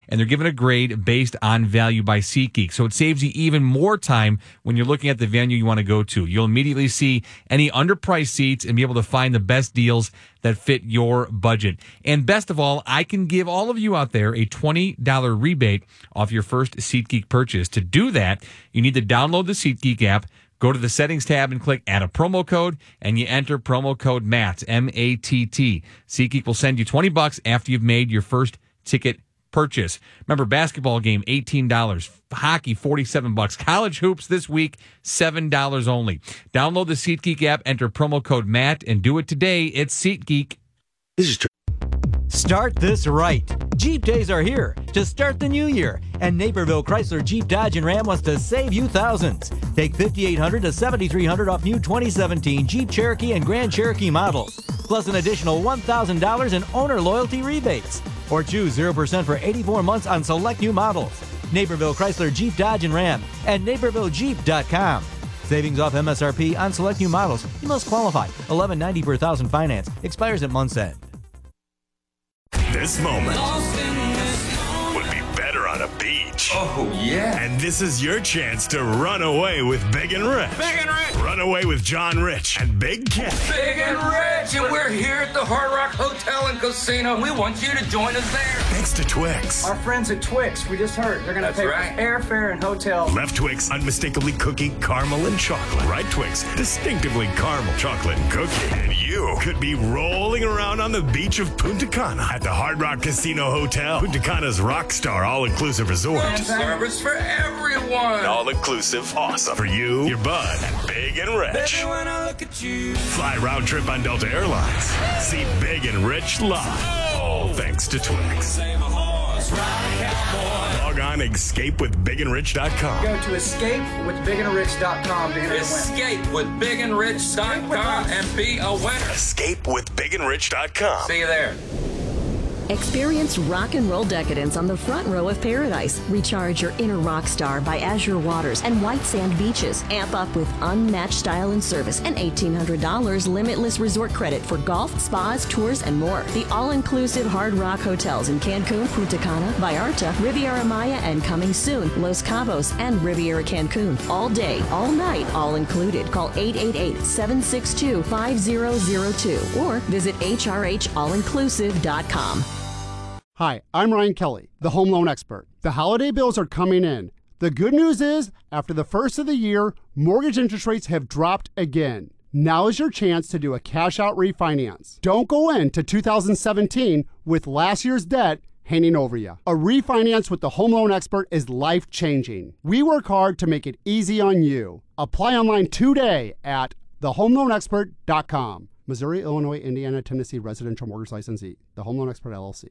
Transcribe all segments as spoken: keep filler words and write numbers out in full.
and they're given a grade based on value by SeatGeek. So it saves you even more time when you're looking at the venue you want to go to. You'll immediately see any underpriced seats and be able to find the best deals that fit your budget. And best of all, I can give all of you out there a twenty dollars rebate off your first SeatGeek purchase. To do that, you need to download the SeatGeek app, go to the settings tab and click add a promo code, and you enter promo code MATT, M A T T. SeatGeek will send you twenty bucks after you've made your first ticket purchase. Remember, basketball game, eighteen dollars. Hockey, forty-seven bucks. College hoops this week, seven dollars only. Download the SeatGeek app, enter promo code MATT, and do it today. It's SeatGeek. This is true. Start this right. Jeep Days are here to start the new year, and Naperville Chrysler Jeep Dodge and Ram wants to save you thousands. Take fifty-eight hundred dollars to seventy-three hundred dollars off new twenty seventeen Jeep Cherokee and Grand Cherokee models, plus an additional one thousand dollars in owner loyalty rebates. Or choose zero percent for eighty-four months on select new models. Naperville Chrysler Jeep Dodge and Ram at naperville jeep dot com. Savings off M S R P on select new models. You must qualify. eleven ninety per thousand finance. Expires at month's end. This moment would be better on a beach. Oh, yeah. And this is your chance to run away with Big and Rich. Big and Rich. Run away with John Rich and Big Kenny. Big and Rich. And we're here at the Hard Rock Hotel and Casino. We want you to join us there. Thanks to Twix. Our friends at Twix, we just heard, they're going to pay right. for airfare and hotel. Left Twix, unmistakably cookie, caramel, and chocolate. Right Twix, distinctively caramel, chocolate, and cookie. And you could be rolling around on the beach of Punta Cana at the Hard Rock Casino Hotel. Punta Cana's Rockstar all-inclusive resort. And service for everyone. All-inclusive, awesome. For you, your bud, and Big and Rich. Baby, when I look at you. Fly round trip on Delta Airlines. See Big and Rich live. All thanks to Twix. Log on escape with big and rich dot com. Go to escape with big and rich dot com to enter the win. Escape with big and rich dot com and be a winner. escape with big and rich dot com. See you there. Experience rock and roll decadence on the front row of paradise. Recharge your inner rock star by azure waters and white sand beaches. Amp up with unmatched style and service and eighteen hundred dollars limitless resort credit for golf, spas, tours, and more. The all-inclusive Hard Rock hotels in Cancun, Punta Cana, Vallarta, Riviera Maya, and coming soon, Los Cabos and Riviera Cancun. All day, all night, all included. Call eight eight eight, seven six two, five zero zero two or visit h r h all inclusive dot com. Hi, I'm Ryan Kelly, the home loan expert. The holiday bills are coming in. The good news is, after the first of the year, mortgage interest rates have dropped again. Now is your chance to do a cash-out refinance. Don't go into two thousand seventeen with last year's debt hanging over you. A refinance with the home loan expert is life-changing. We work hard to make it easy on you. Apply online today at the home loan expert dot com. Missouri, Illinois, Indiana, Tennessee residential mortgage licensee. The Home Loan Expert, L L C.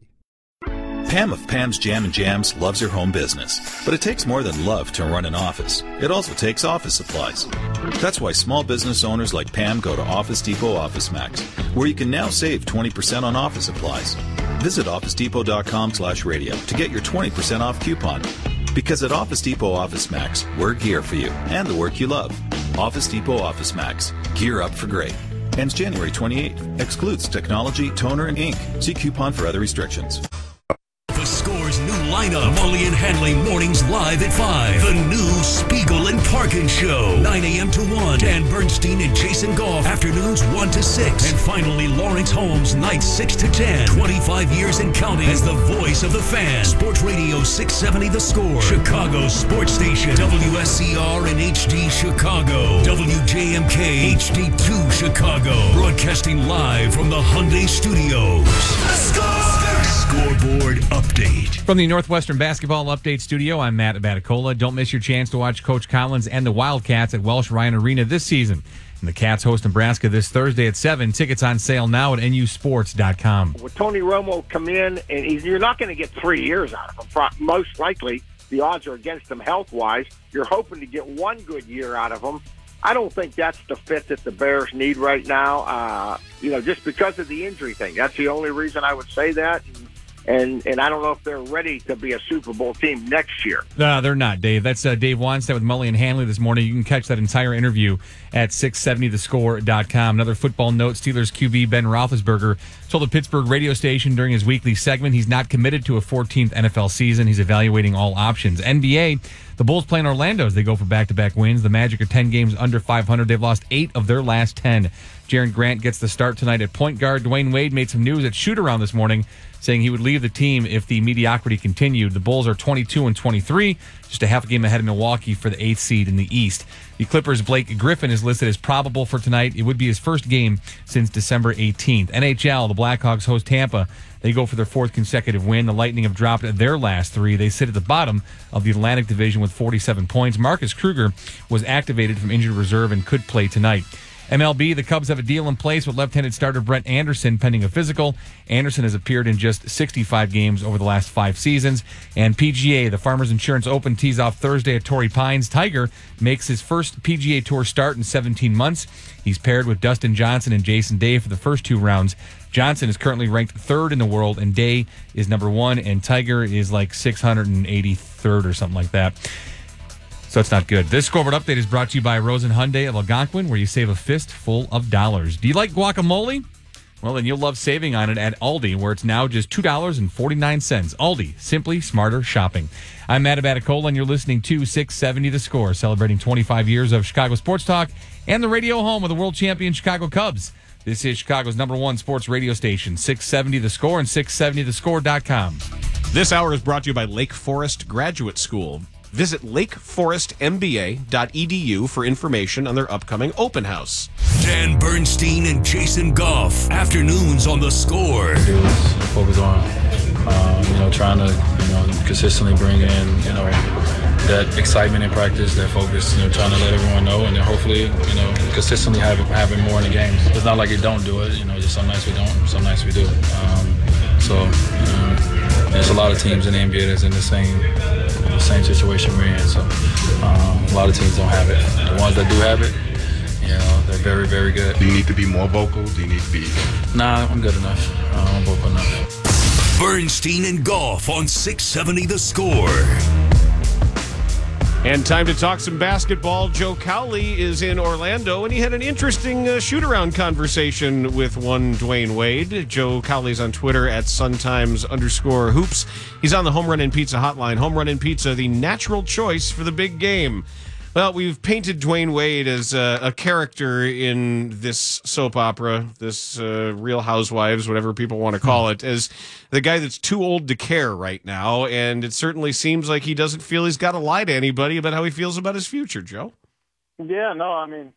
Pam of Pam's Jam and Jams loves her home business, but it takes more than love to run an office. It also takes office supplies. That's why small business owners like Pam go to Office Depot Office Max, where you can now save twenty percent on office supplies. Visit office depot dot com slash radio to get your twenty percent off coupon. Because at Office Depot Office Max, we're gear for you and the work you love. Office Depot Office Max. Gear up for great. Ends January twenty-eighth. Excludes technology, toner, and ink. See coupon for other restrictions. The Score's new lineup. Mully and Hanley mornings live at five. The new Spiegel and Parkin Show. nine a.m. to one. Dan Bernstein and Jason Goff. Afternoons one to six. And finally, Lawrence Holmes nights six to ten. twenty-five years and counting as the voice of the fan. Sports Radio six seventy The Score. Chicago's sports station. W S C R and H D Chicago. W J M K H D two Chicago. Broadcasting live from the Hyundai Studios. The Score! Scoreboard update. From the Northwestern Basketball Update Studio, I'm Matt Abaticola. Don't miss your chance to watch Coach Collins and the Wildcats at Welsh Ryan Arena this season. And the Cats host Nebraska this Thursday at seven. Tickets on sale now at N U sports dot com. With Tony Romo come in, and he's, you're not going to get three years out of him. Most likely, the odds are against him health-wise. You're hoping to get one good year out of him. I don't think that's the fit that the Bears need right now, uh, you know, just because of the injury thing. That's the only reason I would say that. And And and I don't know if they're ready to be a Super Bowl team next year. No, they're not, Dave. That's uh, Dave Wannstedt with Mully and Hanley this morning. You can catch that entire interview at six seventy the score dot com. Another football note, Steelers Q B Ben Roethlisberger told the Pittsburgh radio station during his weekly segment he's not committed to a fourteenth N F L season. He's evaluating all options. N B A, the Bulls playing Orlando as they go for back-to-back wins. The Magic are ten games under five hundred. They've lost eight of their last ten. Jaren Grant gets the start tonight at point guard. Dwayne Wade made some news at shoot-around this morning, saying he would leave the team if the mediocrity continued. The Bulls are twenty-two and twenty-three, just a half a game ahead of Milwaukee for the eighth seed in the East. The Clippers' Blake Griffin is listed as probable for tonight. It would be his first game since December eighteenth. N H L, the Blackhawks host Tampa. They go for their fourth consecutive win. The Lightning have dropped their last three. They sit at the bottom of the Atlantic Division with forty-seven points. Marcus Kruger was activated from injured reserve and could play tonight. M L B, the Cubs have a deal in place with left-handed starter Brett Anderson pending a physical. Anderson has appeared in just sixty-five games over the last five seasons. And P G A, the Farmers Insurance Open tees off Thursday at Torrey Pines. Tiger makes his first P G A Tour start in seventeen months. He's paired with Dustin Johnson and Jason Day for the first two rounds. Johnson is currently ranked third in the world, and Day is number one, and Tiger is like six hundred eighty-third or something like that. So it's not good. This scoreboard update is brought to you by Rosen Hyundai of Algonquin, where you save a fist full of dollars. Do you like guacamole? Well, then you'll love saving on it at Aldi, where it's now just two dollars and forty-nine cents. Aldi, simply smarter shopping. I'm Matt Abaticola, and you're listening to six seventy The Score, celebrating twenty-five years of Chicago sports talk and the radio home of the world champion Chicago Cubs. This is Chicago's number one sports radio station, six seventy The Score and six seventy the score dot com. This hour is brought to you by Lake Forest Graduate School. Visit lake forest m b a dot e d u for information on their upcoming open house. Dan Bernstein and Jason Goff. Afternoons on The Score. Focus on, um, you know, trying to, you know, consistently bring in, you know, that excitement in practice, that focus, you know, trying to let everyone know, and then hopefully, you know, consistently having having more in the games. It's not like you don't do it, you know, just some nights we don't, some nights we do. Um, so, you know, there's a lot of teams in the N B A that's in the same the same situation we're in. So um, a lot of teams don't have it. The ones that do have it, you know, they're very, very good. Do you need to be more vocal? Do you need to be? Nah, I'm good enough. Uh, I'm vocal enough. Bernstein and Goff on six seventy The Score. And time to talk some basketball. Joe Cowley is in Orlando, and he had an interesting uh, shoot-around conversation with one Dwayne Wade. Joe Cowley's on Twitter at Suntimes underscore hoops. He's on the Home Run and Pizza hotline. Home Run and Pizza, the natural choice for the big game. Well, we've painted Dwayne Wade as a, a character in this soap opera, this uh, Real Housewives, whatever people want to call it, as the guy that's too old to care right now. And it certainly seems like he doesn't feel he's got to lie to anybody about how he feels about his future, Joe. Yeah, no, I mean,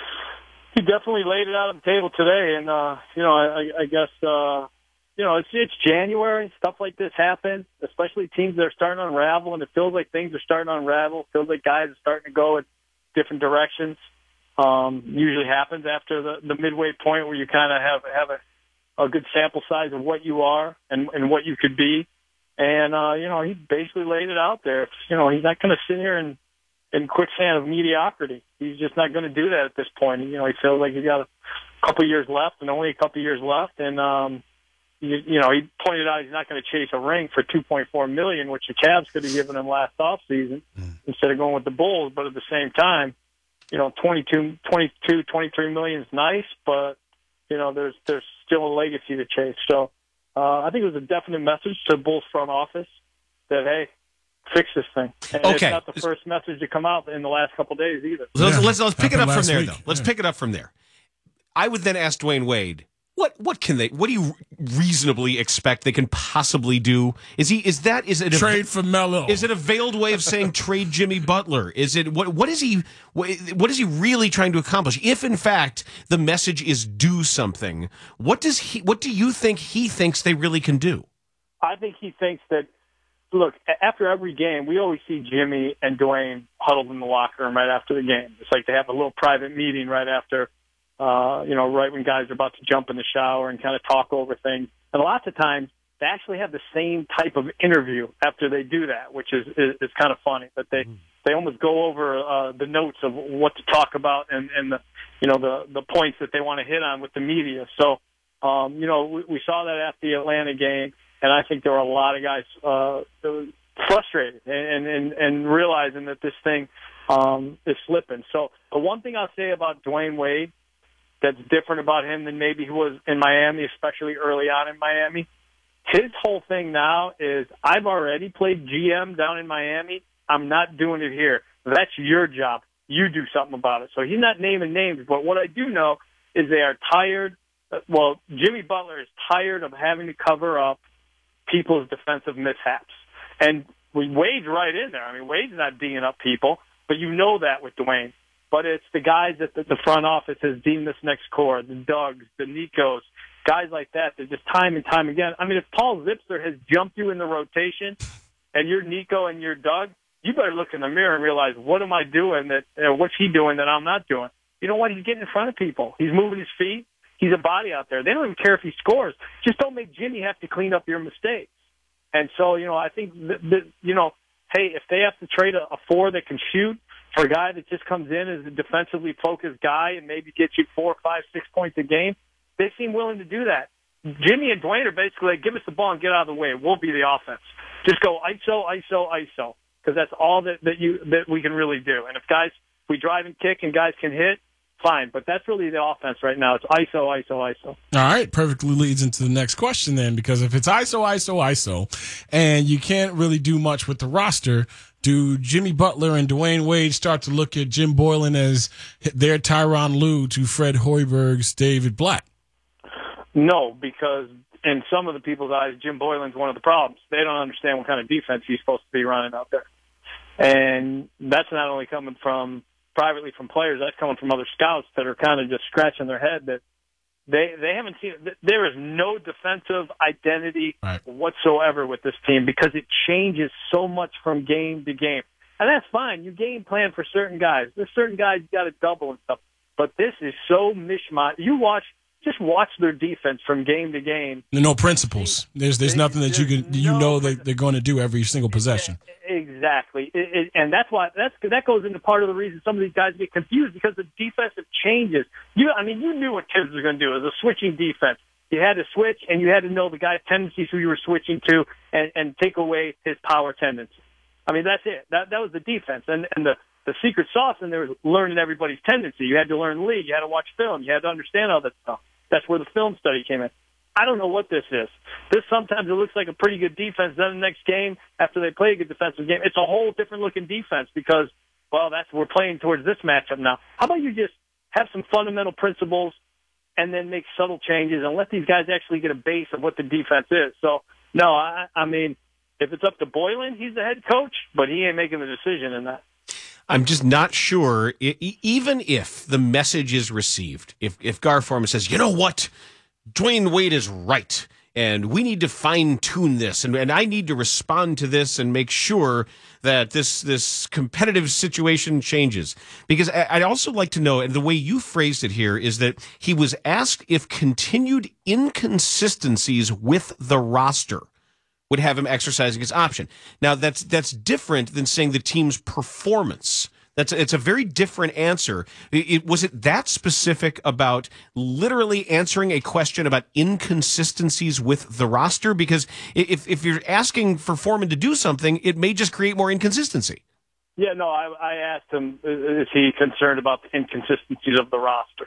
he definitely laid it out on the table today. And, uh, you know, I, I guess, uh, you know, it's, it's January. Stuff like this happens, especially teams that are starting to unravel, and it feels like things are starting to unravel. It feels like guys are starting to go in different directions. Um, usually happens after the, the midway point where you kind of have have a, a good sample size of what you are and, and what you could be. And, uh, you know, he basically laid it out there. You know, he's not going to sit here and in quicksand of mediocrity. He's just not going to do that at this point. You know, he feels like he's got a couple years left and only a couple years left. And, um, You, you know, he pointed out he's not going to chase a ring for two point four million dollars, which the Cavs could have given him last offseason mm. instead of going with the Bulls. But at the same time, you know, twenty-two, twenty-two, twenty-three million is nice, but, you know, there's there's still a legacy to chase. So uh, I think it was a definite message to the Bulls front office that, hey, fix this thing. And okay. It's not the first message to come out in the last couple of days either. So let's, let's, let's pick it up from there, week. though. Let's yeah. pick it up from there. I would then ask Dwayne Wade, What what can they? What do you reasonably expect they can possibly do? Is he? Is that? Is it a, trade for Melo? Is it a veiled way of saying trade Jimmy Butler? Is it what? What is he? What, what is he really trying to accomplish? If in fact the message is do something, what does he? What do you think he thinks they really can do? I think he thinks that. Look, after every game, we always see Jimmy and Dwayne huddled in the locker room right after the game. It's like they have a little private meeting right after. Uh, you know, right when guys are about to jump in the shower and kind of talk over things. And lots of times they actually have the same type of interview after they do that, which is is, is kind of funny. But they mm-hmm. they almost go over uh, the notes of what to talk about and, and the you know the the points that they want to hit on with the media. So um, you know we, we saw that at the Atlanta game, And I think there were a lot of guys uh, frustrated and, and, and realizing that this thing um, is slipping. So the one thing I'll say about Dwayne Wade that's different about him than maybe he was in Miami, especially early on in Miami, his whole thing now is, I've already played G M down in Miami. I'm not doing it here. That's your job. You do something about it. So he's not naming names, but what I do know is they are tired. Well, Jimmy Butler is tired of having to cover up people's defensive mishaps. And Wade's right in there. I mean, Wade's not D'ing up people, but you know that with Dwayne. But it's the guys that the front office has deemed this next core, the Dougs, the Nikos, guys like that, that just time and time again. I mean, if Paul Zipser has jumped you in the rotation and you're Nico and you're Doug, you better look in the mirror and realize, what am I doing that, uh, what's he doing that I'm not doing? You know what? He's getting in front of people. He's moving his feet. He's a body out there. They don't even care if he scores. Just don't make Jimmy have to clean up your mistakes. And so, you know, I think, that, that, you know, hey, if they have to trade a, a four that can shoot for a guy that just comes in as a defensively focused guy and maybe gets you four, five, six points a game, they seem willing to do that. Jimmy and Dwayne are basically like, give us the ball and get out of the way. We'll be the offense. Just go I S O, I S O, I S O, because that's all that, that you that we can really do. And if guys, if we drive and kick and guys can hit, fine. But that's really the offense right now. It's I S O, I S O, I S O. All right, perfectly leads into the next question then, because if it's I S O, I S O, I S O, and you can't really do much with the roster, do Jimmy Butler and Dwayne Wade start to look at Jim Boylen as their Tyronn Lue to Fred Hoiberg's David Blatt? No, because in some of the people's eyes, Jim Boylen's one of the problems. They don't understand what kind of defense he's supposed to be running out there. And that's not only coming from privately from players, that's coming from other scouts that are kind of just scratching their head that they they haven't seen it. There is no defensive identity right. whatsoever with this team because it changes so much from game to game. And that's fine. You game plan for certain guys. There's certain guys you got to double and stuff. But this is so mishmash. You watch Just watch their defense from game to game. No principles. There's there's nothing that you can you know that they're going to do every single possession. Exactly, it, it, and that's why that's that goes into part of the reason some of these guys get confused because the defensive changes. You, I mean, you knew what Tibbs was going to do. It was a switching defense. You had to switch, and you had to know the guy's tendencies who you were switching to, and, and take away his power tendencies. I mean, that's it. That that was the defense, and and the. The secret sauce in there was learning everybody's tendency. You had to learn the league. You had to watch film. You had to understand all that stuff. That's where the film study came in. I don't know what this is. This sometimes it looks like a pretty good defense. Then the next game, after they play a good defensive game, it's a whole different looking defense because, well, that's we're playing towards this matchup now. How about you just have some fundamental principles and then make subtle changes and let these guys actually get a base of what the defense is? So, no, I, I mean, if it's up to Boylen, he's the head coach, but he ain't making the decision in that. I'm just not sure, even if the message is received, if, if Gar Forman says, you know what, Dwayne Wade is right, and we need to fine-tune this, and, and I need to respond to this and make sure that this this competitive situation changes. Because I'd also like to know, and the way you phrased it here is that he was asked if continued inconsistencies with the roster would have him exercising his option. Now, that's that's different than saying the team's performance. That's it's a very different answer. It, it, was it that specific about literally answering a question about inconsistencies with the roster? Because if if you're asking for Forman to do something, it may just create more inconsistency. Yeah, no, I, I asked him, is he concerned about the inconsistencies of the roster?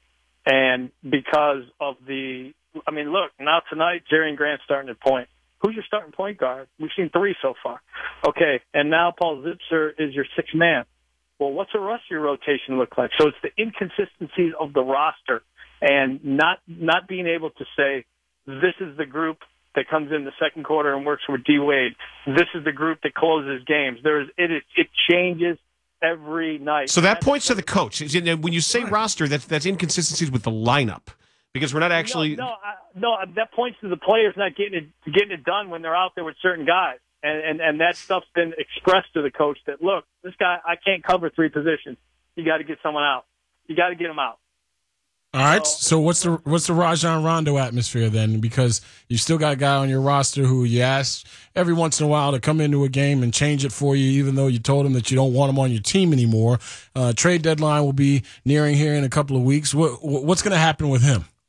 And because of the, I mean, look, now tonight, Jerry Grant's starting at point. Who's your starting point guard? We've seen three so far. Okay, and now Paul Zipser is your sixth man. Well, what's the rest of your rotation look like? So it's the inconsistencies of the roster and not not being able to say, this is the group that comes in the second quarter and works with D. Wade. This is the group that closes games. There's it is, it changes every night. So that points to the coach. When you say roster, that's that's inconsistencies with the lineup. Because we're not actually no, no, I, no. That points to the players not getting it getting it done when they're out there with certain guys, and and and that stuff's been expressed to the coach that look, this guy I can't cover three positions. You got to get someone out. You got to get him out. All right. So, so what's the what's the Rajon Rondo atmosphere then? Because you still got a guy on your roster who you ask every once in a while to come into a game and change it for you, even though you told him that you don't want him on your team anymore. Uh, trade deadline will be nearing here in a couple of weeks. What what's going to happen with him?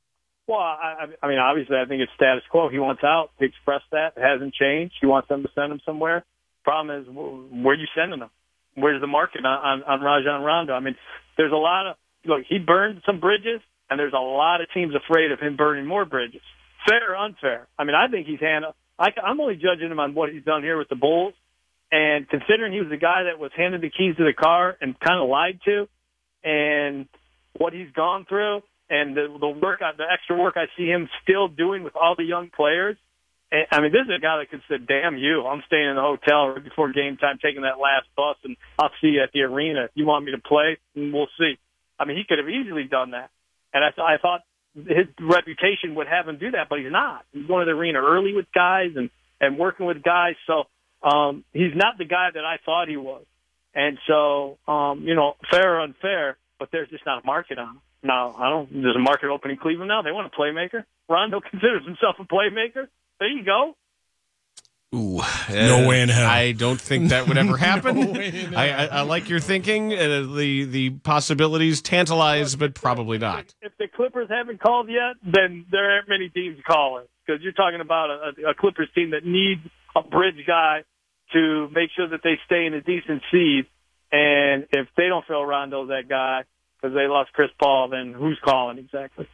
Well, I, I mean, obviously, I think it's status quo. He wants out. He expressed that. It hasn't changed. He wants them to send him somewhere. Problem is, where are you sending him? Where's the market on, on, on Rajon Rondo? I mean, there's a lot of – look, he burned some bridges, and there's a lot of teams afraid of him burning more bridges. Fair or unfair? I mean, I think he's handled – I'm only judging him on what he's done here with the Bulls. And considering he was the guy that was handed the keys to the car and kind of lied to, and what he's gone through – and the, the work, the extra work I see him still doing with all the young players. And, I mean, this is a guy that could say, damn you, I'm staying in the hotel right before game time, taking that last bus, and I'll see you at the arena. If you want me to play, we'll see. I mean, he could have easily done that. And I, th- I thought his reputation would have him do that, but he's not. He's going to the arena early with guys and, and working with guys. So um, he's not the guy that I thought he was. And so, um, you know, fair or unfair, but there's just not a market on him. No, I don't. There's a market open in Cleveland now. They want a playmaker. Rondo considers himself a playmaker. There you go. Ooh, no uh, way in hell. I don't think that would ever happen. No way in I, hell. I, I like your thinking. Uh, the the possibilities tantalize, but probably not. If the Clippers haven't called yet, then there aren't many teams calling, because you're talking about a, a Clippers team that needs a bridge guy to make sure that they stay in a decent seed. And if they don't feel Rondo's that guy, because they lost Chris Paul, then who's calling exactly?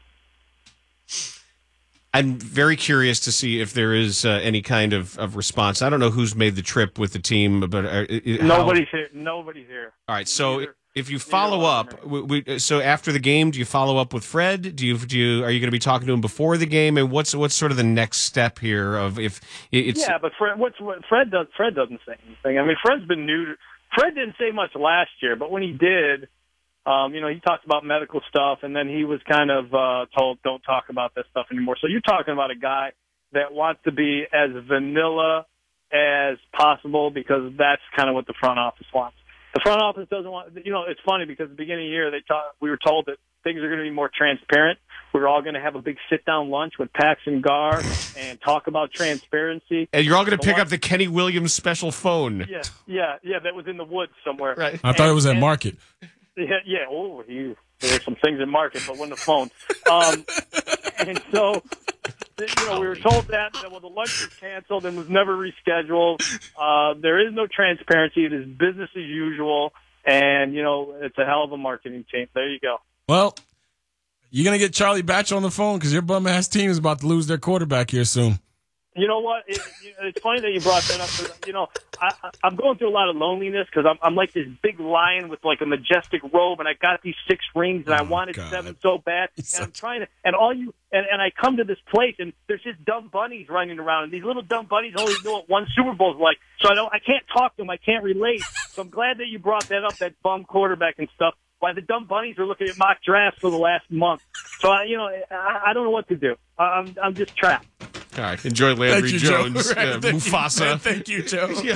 I'm very curious to see if there is uh, any kind of, of response. I don't know who's made the trip with the team, but uh, how... nobody's here. Nobody's here. All right, so if you follow up, we, we, so after the game, do you follow up with Fred? Do you do you are you going to be talking to him before the game? And what's what's sort of the next step here? Of if it's yeah, but Fred, what's what Fred does? Fred doesn't say anything. I mean, Fred's been new. To, Fred didn't say much last year, but when he did. Um, you know, he talked about medical stuff, and then he was kind of uh, told, don't talk about that stuff anymore. So you're talking about a guy that wants to be as vanilla as possible, because that's kind of what the front office wants. The front office doesn't want, you know, it's funny because at the beginning of the year, they taught, we were told that things are going to be more transparent. We were all going to have a big sit-down lunch with Paxson Gar and talk about transparency. And you're all going to The pick one- up the Kenny Williams special phone. Yeah, yeah, yeah, that was in the woods somewhere. Right. I thought it was at Market. Yeah, yeah. Oh, you, there's some things in market, but when the phone. Um, and so, you know, we were told that, that well, the lunch was canceled and was never rescheduled. Uh, there is no transparency. It is business as usual. And, you know, it's a hell of a marketing team. There you go. Well, you're going to get Charlie Batch on the phone because your bum-ass team is about to lose their quarterback here soon. You know what? It, it's funny that you brought that up. 'Cause, you know, I, I'm going through a lot of loneliness because I'm, I'm like this big lion with like a majestic robe, and I got these six rings, and I wanted God. seven so bad. It's and I'm such- trying to, and all you, and, and I come to this place, and there's just dumb bunnies running around, and these little dumb bunnies only know what one Super Bowl is like. So I don't, I can't talk to them, I can't relate. So I'm glad that you brought that up, that bum quarterback and stuff. Why the dumb bunnies are looking at mock drafts for the last month. So I, you know, I, I don't know what to do. I, I'm, I'm just trapped. All right, enjoy Landry Thank you, Joe. Jones, Right, uh, thank you, Mufasa. man. Thank you, Joe. Yeah.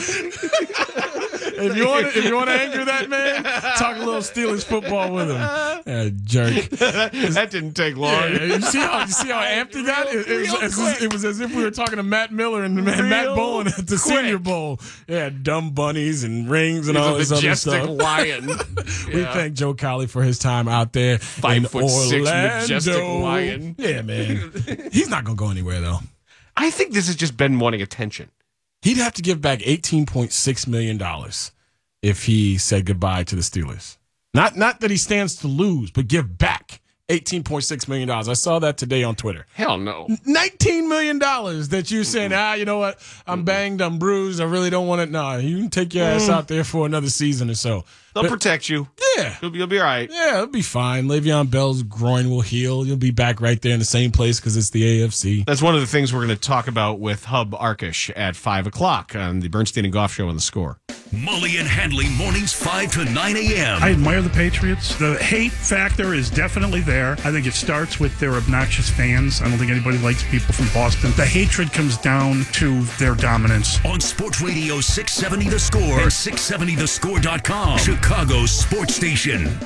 If you want, to, if you want to anger that man, talk a little Steelers football with him. Yeah, jerk. That didn't take long. Yeah, you see how you see how amped he got? It, it, was, Real as, quick. it was as if we were talking to Matt Miller and Matt Real Bowen at the quick. Senior Bowl. Yeah, dumb bunnies and rings and He's all a this other majestic stuff. lion. We Yeah. thank Joe Cowley for his time out there Five in foot six Orlando. majestic lion. Yeah, man. He's not gonna go anywhere though. I think this has just been wanting attention. He'd have to give back eighteen point six million dollars if he said goodbye to the Steelers. Not not that he stands to lose, but give back eighteen point six million dollars. I saw that today on Twitter. Hell no. nineteen million dollars that you're saying, ah, you know what? I'm banged, I'm bruised, I really don't want it. Nah, you can take your ass out there for another season or so. They'll But- protect you. Yeah. You'll be, you'll be all right. Yeah, it'll be fine. Le'Veon Bell's groin will heal. You'll be back right there in the same place because it's the A F C. That's one of the things we're going to talk about with Hub Arkish at five o'clock on the Bernstein and Goff Show on The Score. Mully and Handley mornings five to nine a.m. I admire the Patriots. The hate factor is definitely there. I think it starts with their obnoxious fans. I don't think anybody likes people from Boston. The hatred comes down to their dominance. On Sports Radio six seventy The Score and six seventy the score dot com, Chicago's sports station.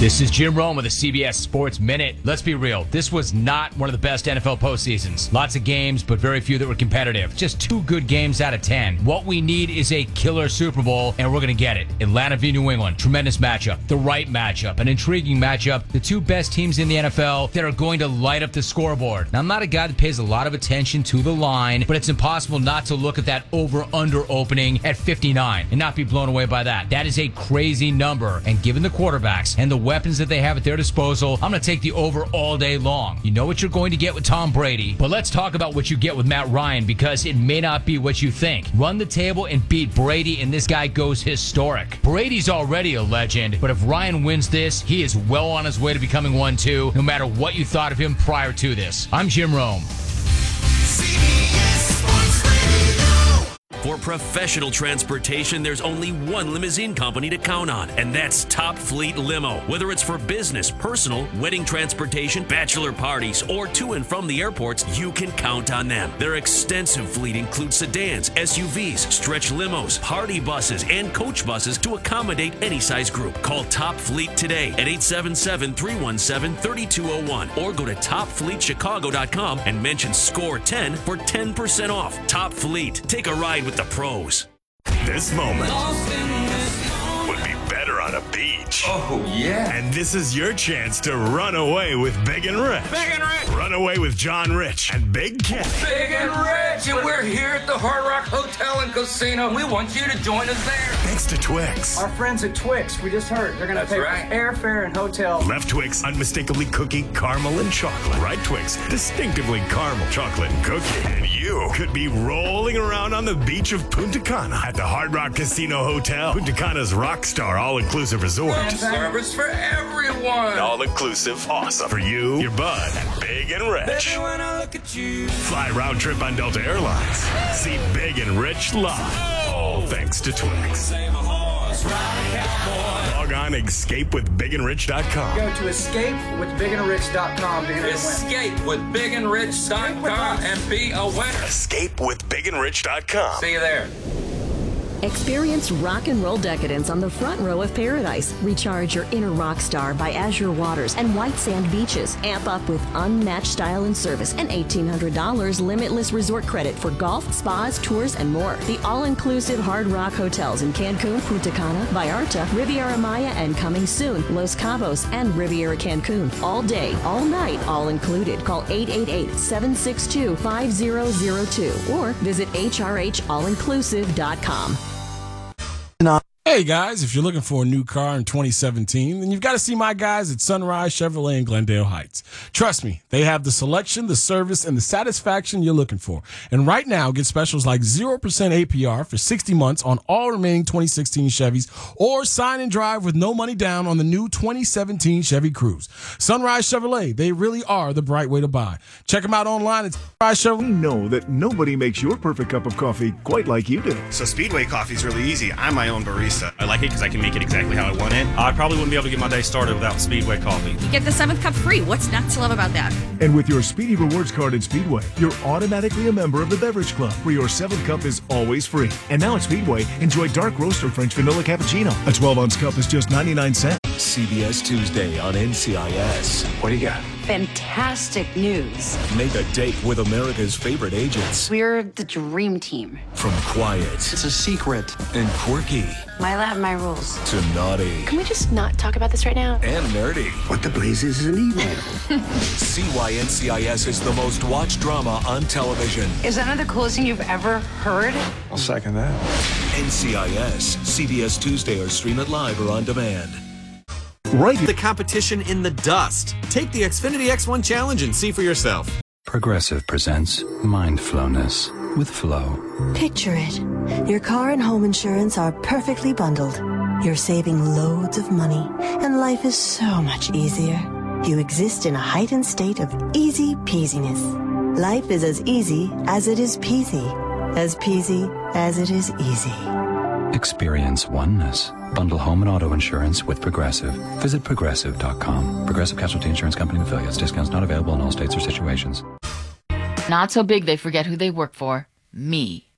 This is Jim Rome with the C B S Sports Minute. Let's be real. This was not one of the best N F L postseasons. Lots of games, but very few that were competitive. Just two good games out of ten. What we need is a killer Super Bowl, and we're going to get it. Atlanta v. New England. Tremendous matchup. The right matchup. An intriguing matchup. The two best teams in the N F L that are going to light up the scoreboard. Now, I'm not a guy that pays a lot of attention to the line, but it's impossible not to look at that over-under opening at fifty-nine and not be blown away by that. That is a crazy number, and given the quarterbacks and the weapons that they have at their disposal, I'm going to take the over all day long. You know what you're going to get with Tom Brady, but let's talk about what you get with Matt Ryan, because it may not be what you think. Run the table and beat Brady, and this guy goes historic. Brady's already a legend, but if Ryan wins this, he is well on his way to becoming one too, no matter what you thought of him prior to this. I'm Jim Rome. For professional transportation, there's only one limousine company to count on, and that's Top Fleet Limo. Whether it's for business, personal, wedding transportation, bachelor parties, or to and from the airports, you can count on them. Their extensive fleet includes sedans, S U Vs, stretch limos, party buses, and coach buses to accommodate any size group. Call Top Fleet today at eight seven seven, three one seven, three two zero one or go to top fleet chicago dot com and mention score ten for ten percent off. Top Fleet. Take a ride with the pros. This moment would be better on a beach. Oh, yeah. And this is your chance to run away with Big and Rich. Big and Rich. Run away with John Rich and Big Kenny. Big and Rich, and we're here at the Hard Rock Hotel and Casino. We want you to join us there. Thanks to Twix. Our friends at Twix, we just heard, they're going to That's pay right. for airfare and hotel. Left Twix, unmistakably cookie, caramel, and chocolate. Right Twix, distinctively caramel, chocolate, and cookie. And you could be rolling around on the beach of Punta Cana at the Hard Rock Casino Hotel. Punta Cana's Rockstar all-inclusive resort. And service for everyone. All-inclusive, awesome. For you, your bud, and Big and Rich. Baby, when I look at you. Fly round trip on Delta Airlines. See Big and Rich live. All thanks to Twix. Log on escape with big and rich dot com. Go to escape with big and rich dot com to enter the win. Escape with big and rich dot com and be a winner. escape with big and rich dot com. See you there. Experience rock and roll decadence on the front row of paradise. Recharge your inner rock star by azure waters and white sand beaches. Amp up with unmatched style and service and eighteen hundred dollars limitless resort credit for golf, spas, tours, and more. The all-inclusive Hard Rock hotels in Cancun, Punta Cana, Vallarta, Riviera Maya, and coming soon, Los Cabos and Riviera Cancun. All day, all night, all included. Call eight eight eight, seven six two, five zero zero two or visit H R H all inclusive dot com. Hey guys, if you're looking for a new car in twenty seventeen, then you've got to see my guys at Sunrise Chevrolet in Glendale Heights. Trust me, they have the selection, the service, and the satisfaction you're looking for. And right now, get specials like zero percent A P R for sixty months on all remaining twenty sixteen Chevys, or sign and drive with no money down on the new twenty seventeen Chevy Cruze. Sunrise Chevrolet, they really are the bright way to buy. Check them out online at Sunrise Chevrolet. We know that nobody makes your perfect cup of coffee quite like you do. So Speedway coffee is really easy. I'm my own barista. I like it because I can make it exactly how I want it. I probably wouldn't be able to get my day started without Speedway coffee. You get the seventh cup free. What's not to love about that? And with your Speedy Rewards card at Speedway, you're automatically a member of the Beverage Club, where your seventh cup is always free. And now at Speedway, enjoy Dark Roaster French Vanilla Cappuccino. A twelve ounce cup is just ninety-nine cents. C B S Tuesday on N C I S. What do you got? Fantastic news. Make a date with America's favorite agents. We're the dream team. From quiet. It's a secret. And quirky. My lab, my rules. To naughty. Can we just not talk about this right now? And nerdy. What the blazes is an email? See why N C I S is the most watched drama on television. Is that not the coolest thing you've ever heard? I'll second that. N C I S. C B S Tuesday or stream it live or on demand. Right. The competition in the dust. Take the Xfinity X one Challenge and see for yourself. Progressive presents Mindfulness with Flow. Picture it. Your car and home insurance are perfectly bundled. You're saving loads of money, and life is so much easier. You exist in a heightened state of easy peasiness. Life is as easy as it is peasy. As peasy as it is easy. Experience oneness. Bundle home and auto insurance with Progressive. Visit progressive dot com. Progressive Casualty Insurance Company and affiliates. Discounts not available in all states or situations. Not so big they forget who they work for. Me.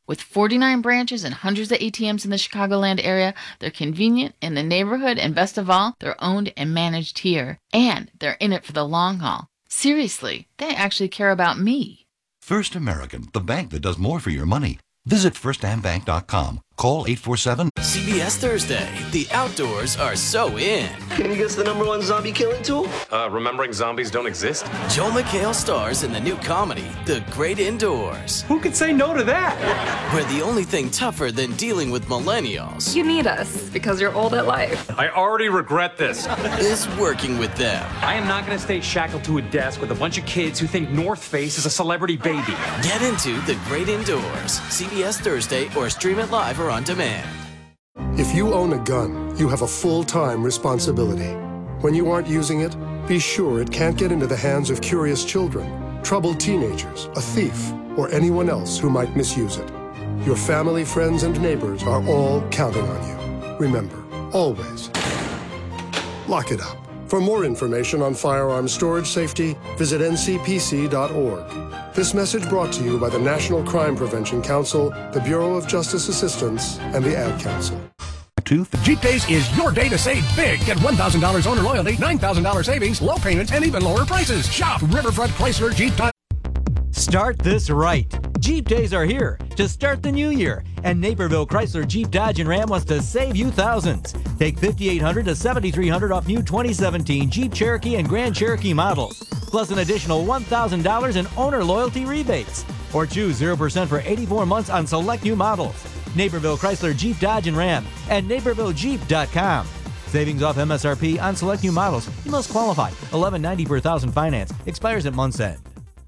With forty-nine branches and hundreds of A T Ms in the Chicagoland area, they're convenient in the neighborhood, and best of all, they're owned and managed here. And they're in it for the long haul. Seriously, they actually care about me. First American, the bank that does more for your money. Visit first am bank dot com. Call eight four seven. C B S Thursday. The outdoors are so in. Can you guess the number one zombie killing tool? Uh, remembering zombies don't exist? Joel McHale stars in the new comedy, The Great Indoors. Who could say no to that? Where the only thing tougher than dealing with millennials. You need us because you're old at life. I already regret this. Is working with them. I am not going to stay shackled to a desk with a bunch of kids who think North Face is a celebrity baby. Get into The Great Indoors. C B S Thursday or stream it live or on demand. If you own a gun, you have a full-time responsibility. When you aren't using it, be sure it can't get into the hands of curious children, troubled teenagers, a thief, or anyone else who might misuse it. Your family, friends, and neighbors are all counting on you. Remember, always, lock it up. For more information on firearm storage safety, visit N C P C dot org. This message brought to you by the National Crime Prevention Council, the Bureau of Justice Assistance, and the Ad Council. Jeep Days is your day to save big. Get one thousand dollars owner loyalty, nine thousand dollars savings, low payments, and even lower prices. Shop Riverfront Chrysler Jeep. Start this right. Jeep Days are here to start the new year, and Naperville Chrysler Jeep Dodge and Ram wants to save you thousands. Take fifty-eight hundred dollars to seventy-three hundred dollars off new twenty seventeen Jeep Cherokee and Grand Cherokee models, plus an additional one thousand dollars in owner loyalty rebates. Or choose zero percent for eighty-four months on select new models. Naperville Chrysler Jeep Dodge and Ram at naperville jeep dot com. Savings off M S R P on select new models. You must qualify. eleven ninety per thousand finance. Expires at month's end.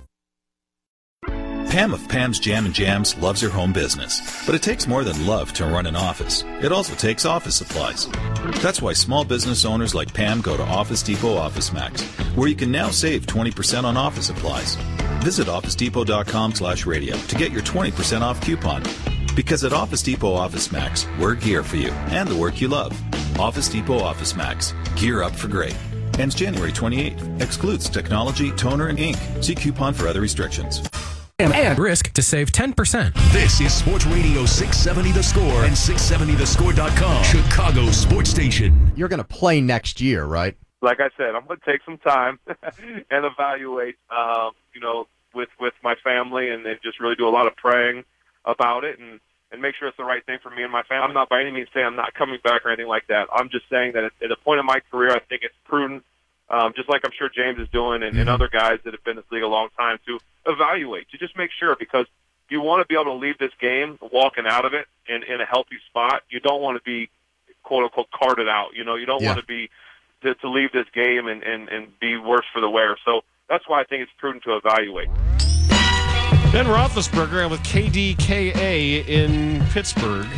Pam of Pam's Jam and Jams loves her home business, but it takes more than love to run an office. It also takes office supplies. That's why small business owners like Pam go to Office Depot Office Max, where you can now save twenty percent on office supplies. Visit office depot dot com slash radio to get your twenty percent off coupon. Because at Office Depot Office Max, we're gear for you and the work you love. Office Depot Office Max. Gear up for great. Ends January twenty-eighth. Excludes technology, toner, and ink. See coupon for other restrictions. And risk to save ten percent. This is Sports Radio six seventy The Score and six seventy the score dot com, Chicago Sports Station. You're going to play next year, right? Like I said, I'm going to take some time and evaluate, um, you know, with, with my family and, and just really do a lot of praying about it and, and make sure it's the right thing for me and my family. I'm not by any means saying I'm not coming back or anything like that. I'm just saying that at, at a point in my career, I think it's prudent, um, just like I'm sure James is doing and, mm-hmm. and other guys that have been in this league a long time, to evaluate, to just make sure, because you want to be able to leave this game walking out of it in, in a healthy spot. You don't want to be, quote-unquote, carted out. You know, you don't yeah. want to be to, to leave this game and, and, and be worse for the wear. So that's why I think it's prudent to evaluate. Ben Roethlisberger with K D K A in Pittsburgh.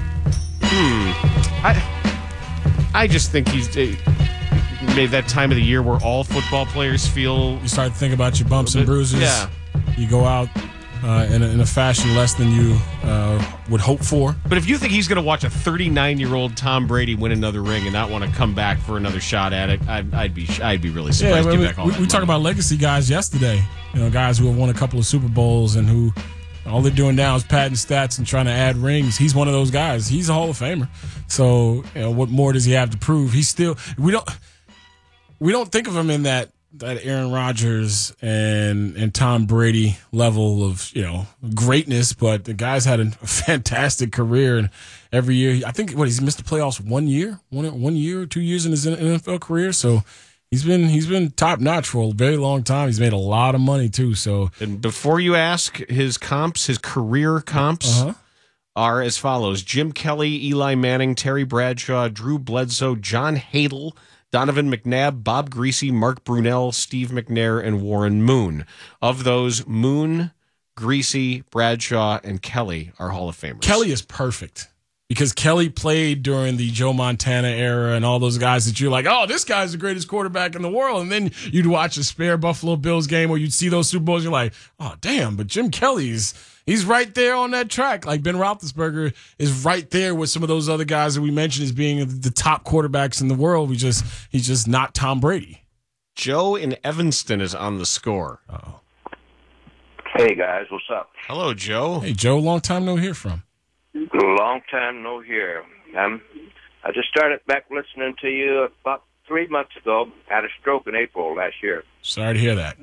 Hmm. I I just think he's uh, made that time of the year where all football players feel... You start to think about your bumps and bruises. Yeah. You go out uh, in, a, in a fashion less than you uh, would hope for. But if you think he's going to watch a thirty-nine-year-old Tom Brady win another ring and not want to come back for another shot at it, I'd, I'd be I'd be really surprised yeah, to we, get back all we, that we talked about legacy guys yesterday. You know, guys who have won a couple of Super Bowls and who all they're doing now is padding stats and trying to add rings. He's one of those guys. He's a Hall of Famer. So, you know, what more does he have to prove? He's still we don't we don't think of him in that that Aaron Rodgers and and Tom Brady level of, you know, greatness, but the guy's had a fantastic career, and every year I think what he's missed the playoffs one year, one one year, two years in his N F L career. So he's been he's been top notch for a very long time. He's made a lot of money too. So and before you ask, his comps, his career comps uh-huh. are as follows: Jim Kelly, Eli Manning, Terry Bradshaw, Drew Bledsoe, John Hadle, Donovan McNabb, Bob Greasy, Mark Brunell, Steve McNair, and Warren Moon. Of those, Moon, Greasy, Bradshaw, and Kelly are Hall of Famers. Kelly is perfect because Kelly played during the Joe Montana era and all those guys that you're like, oh, this guy's the greatest quarterback in the world. And then you'd watch a spare Buffalo Bills game where you'd see those Super Bowls. You're like, oh, damn, but Jim Kelly's he's right there on that track. Like Ben Roethlisberger is right there with some of those other guys that we mentioned as being the top quarterbacks in the world. We just he's just not Tom Brady. Joe in Evanston is on the score. Uh-oh. Hey, guys. What's up? Hello, Joe. Hey, Joe. Long time no hear from. Long time no hear. Um, I just started back listening to you about three months ago. Had a stroke in April last year. Sorry to hear that.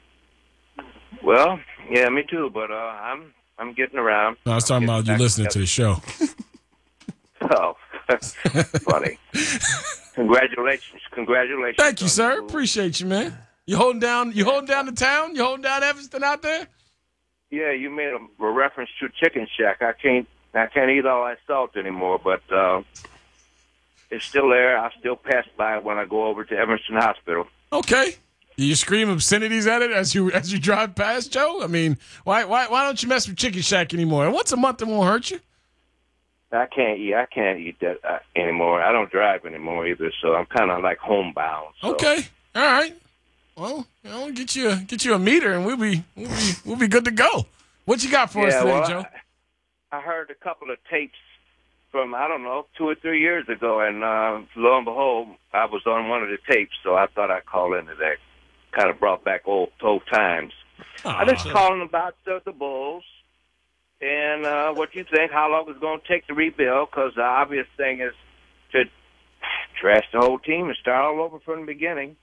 Well, yeah, me too. But uh, I'm I'm getting around. No, I was talking about you listening to the show. Oh, funny. Congratulations. Congratulations. Thank you, sir. Appreciate you, man. You holding down you holding down the town? You holding down Evanston out there? Yeah, you made a, a reference to Chicken Shack. I can't I can't eat all that salt anymore, but uh, it's still there. I still pass by it when I go over to Evanston Hospital. Okay. Do you scream obscenities at it as you as you drive past, Joe? I mean, why why why don't you mess with Chicken Shack anymore? Once a month it won't hurt you. I can't eat. I can't eat that uh, anymore. I don't drive anymore either, so I'm kind of like homebound. So. Okay, all right. Well, you know, get you a, get you a meter, and we'll be we'll be we'll be good to go. What you got for yeah, us today, well, Joe? I, I heard a couple of tapes from I don't know two or three years ago, and uh, lo and behold, I was on one of the tapes, so I thought I'd call in today. Kind of brought back old old times. Oh, I'm just calling about the, the Bulls. And uh, what you think, how long it's going to take to rebuild, because the obvious thing is to trash the whole team and start all over from the beginning.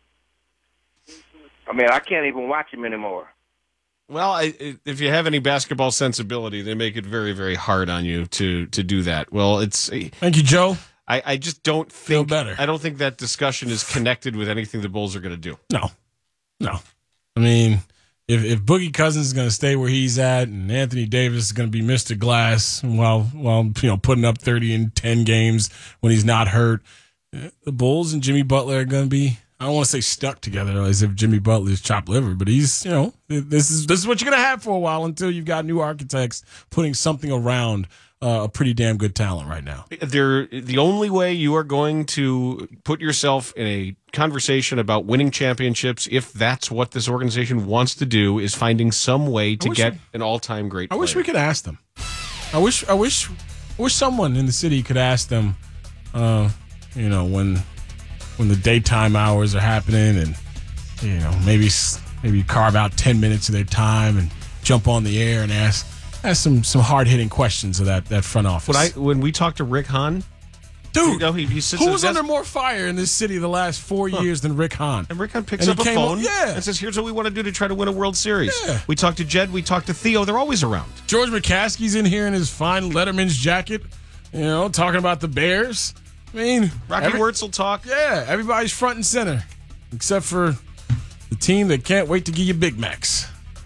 I mean, I can't even watch them anymore. Well, I, if you have any basketball sensibility, they make it very, very hard on you to, to do that. Well, it's... Thank you, Joe. I, I just don't think... Feel better. I don't think that discussion is connected with anything the Bulls are going to do. No. No. I mean... If, if Boogie Cousins is going to stay where he's at, and Anthony Davis is going to be Mister Glass while while you know putting up thirty in ten games when he's not hurt, the Bulls and Jimmy Butler are going to be, I don't want to say stuck together as if Jimmy Butler is chopped liver, but he's, you know, this is this is what you're going to have for a while until you've got new architects putting something around uh, a pretty damn good talent right now. They're, the only way you are going to put yourself in a conversation about winning championships, if that's what this organization wants to do, is finding some way to get we, an all-time great player. I wish we could ask them. I wish I wish I wish someone in the city could ask them, uh, you know, when when the daytime hours are happening, and you know, maybe maybe carve out ten minutes of their time and jump on the air and ask ask some some hard-hitting questions of that, that front office. When I when we talked to Rick Hahn, Dude, you know, he, he sits who was desk, under more fire in this city the last four huh. years than Rick Hahn? And Rick Hahn picks and up a phone on, yeah. and says, here's what we want to do to try to win a World Series. Yeah. We talked to Jed, we talked to Theo. They're always around. George McCaskey's in here in his fine Letterman's jacket, you know, talking about the Bears. I mean, Rocky every, Wirtz will talk. Yeah, everybody's front and center, except for the team that can't wait to give you Big Macs.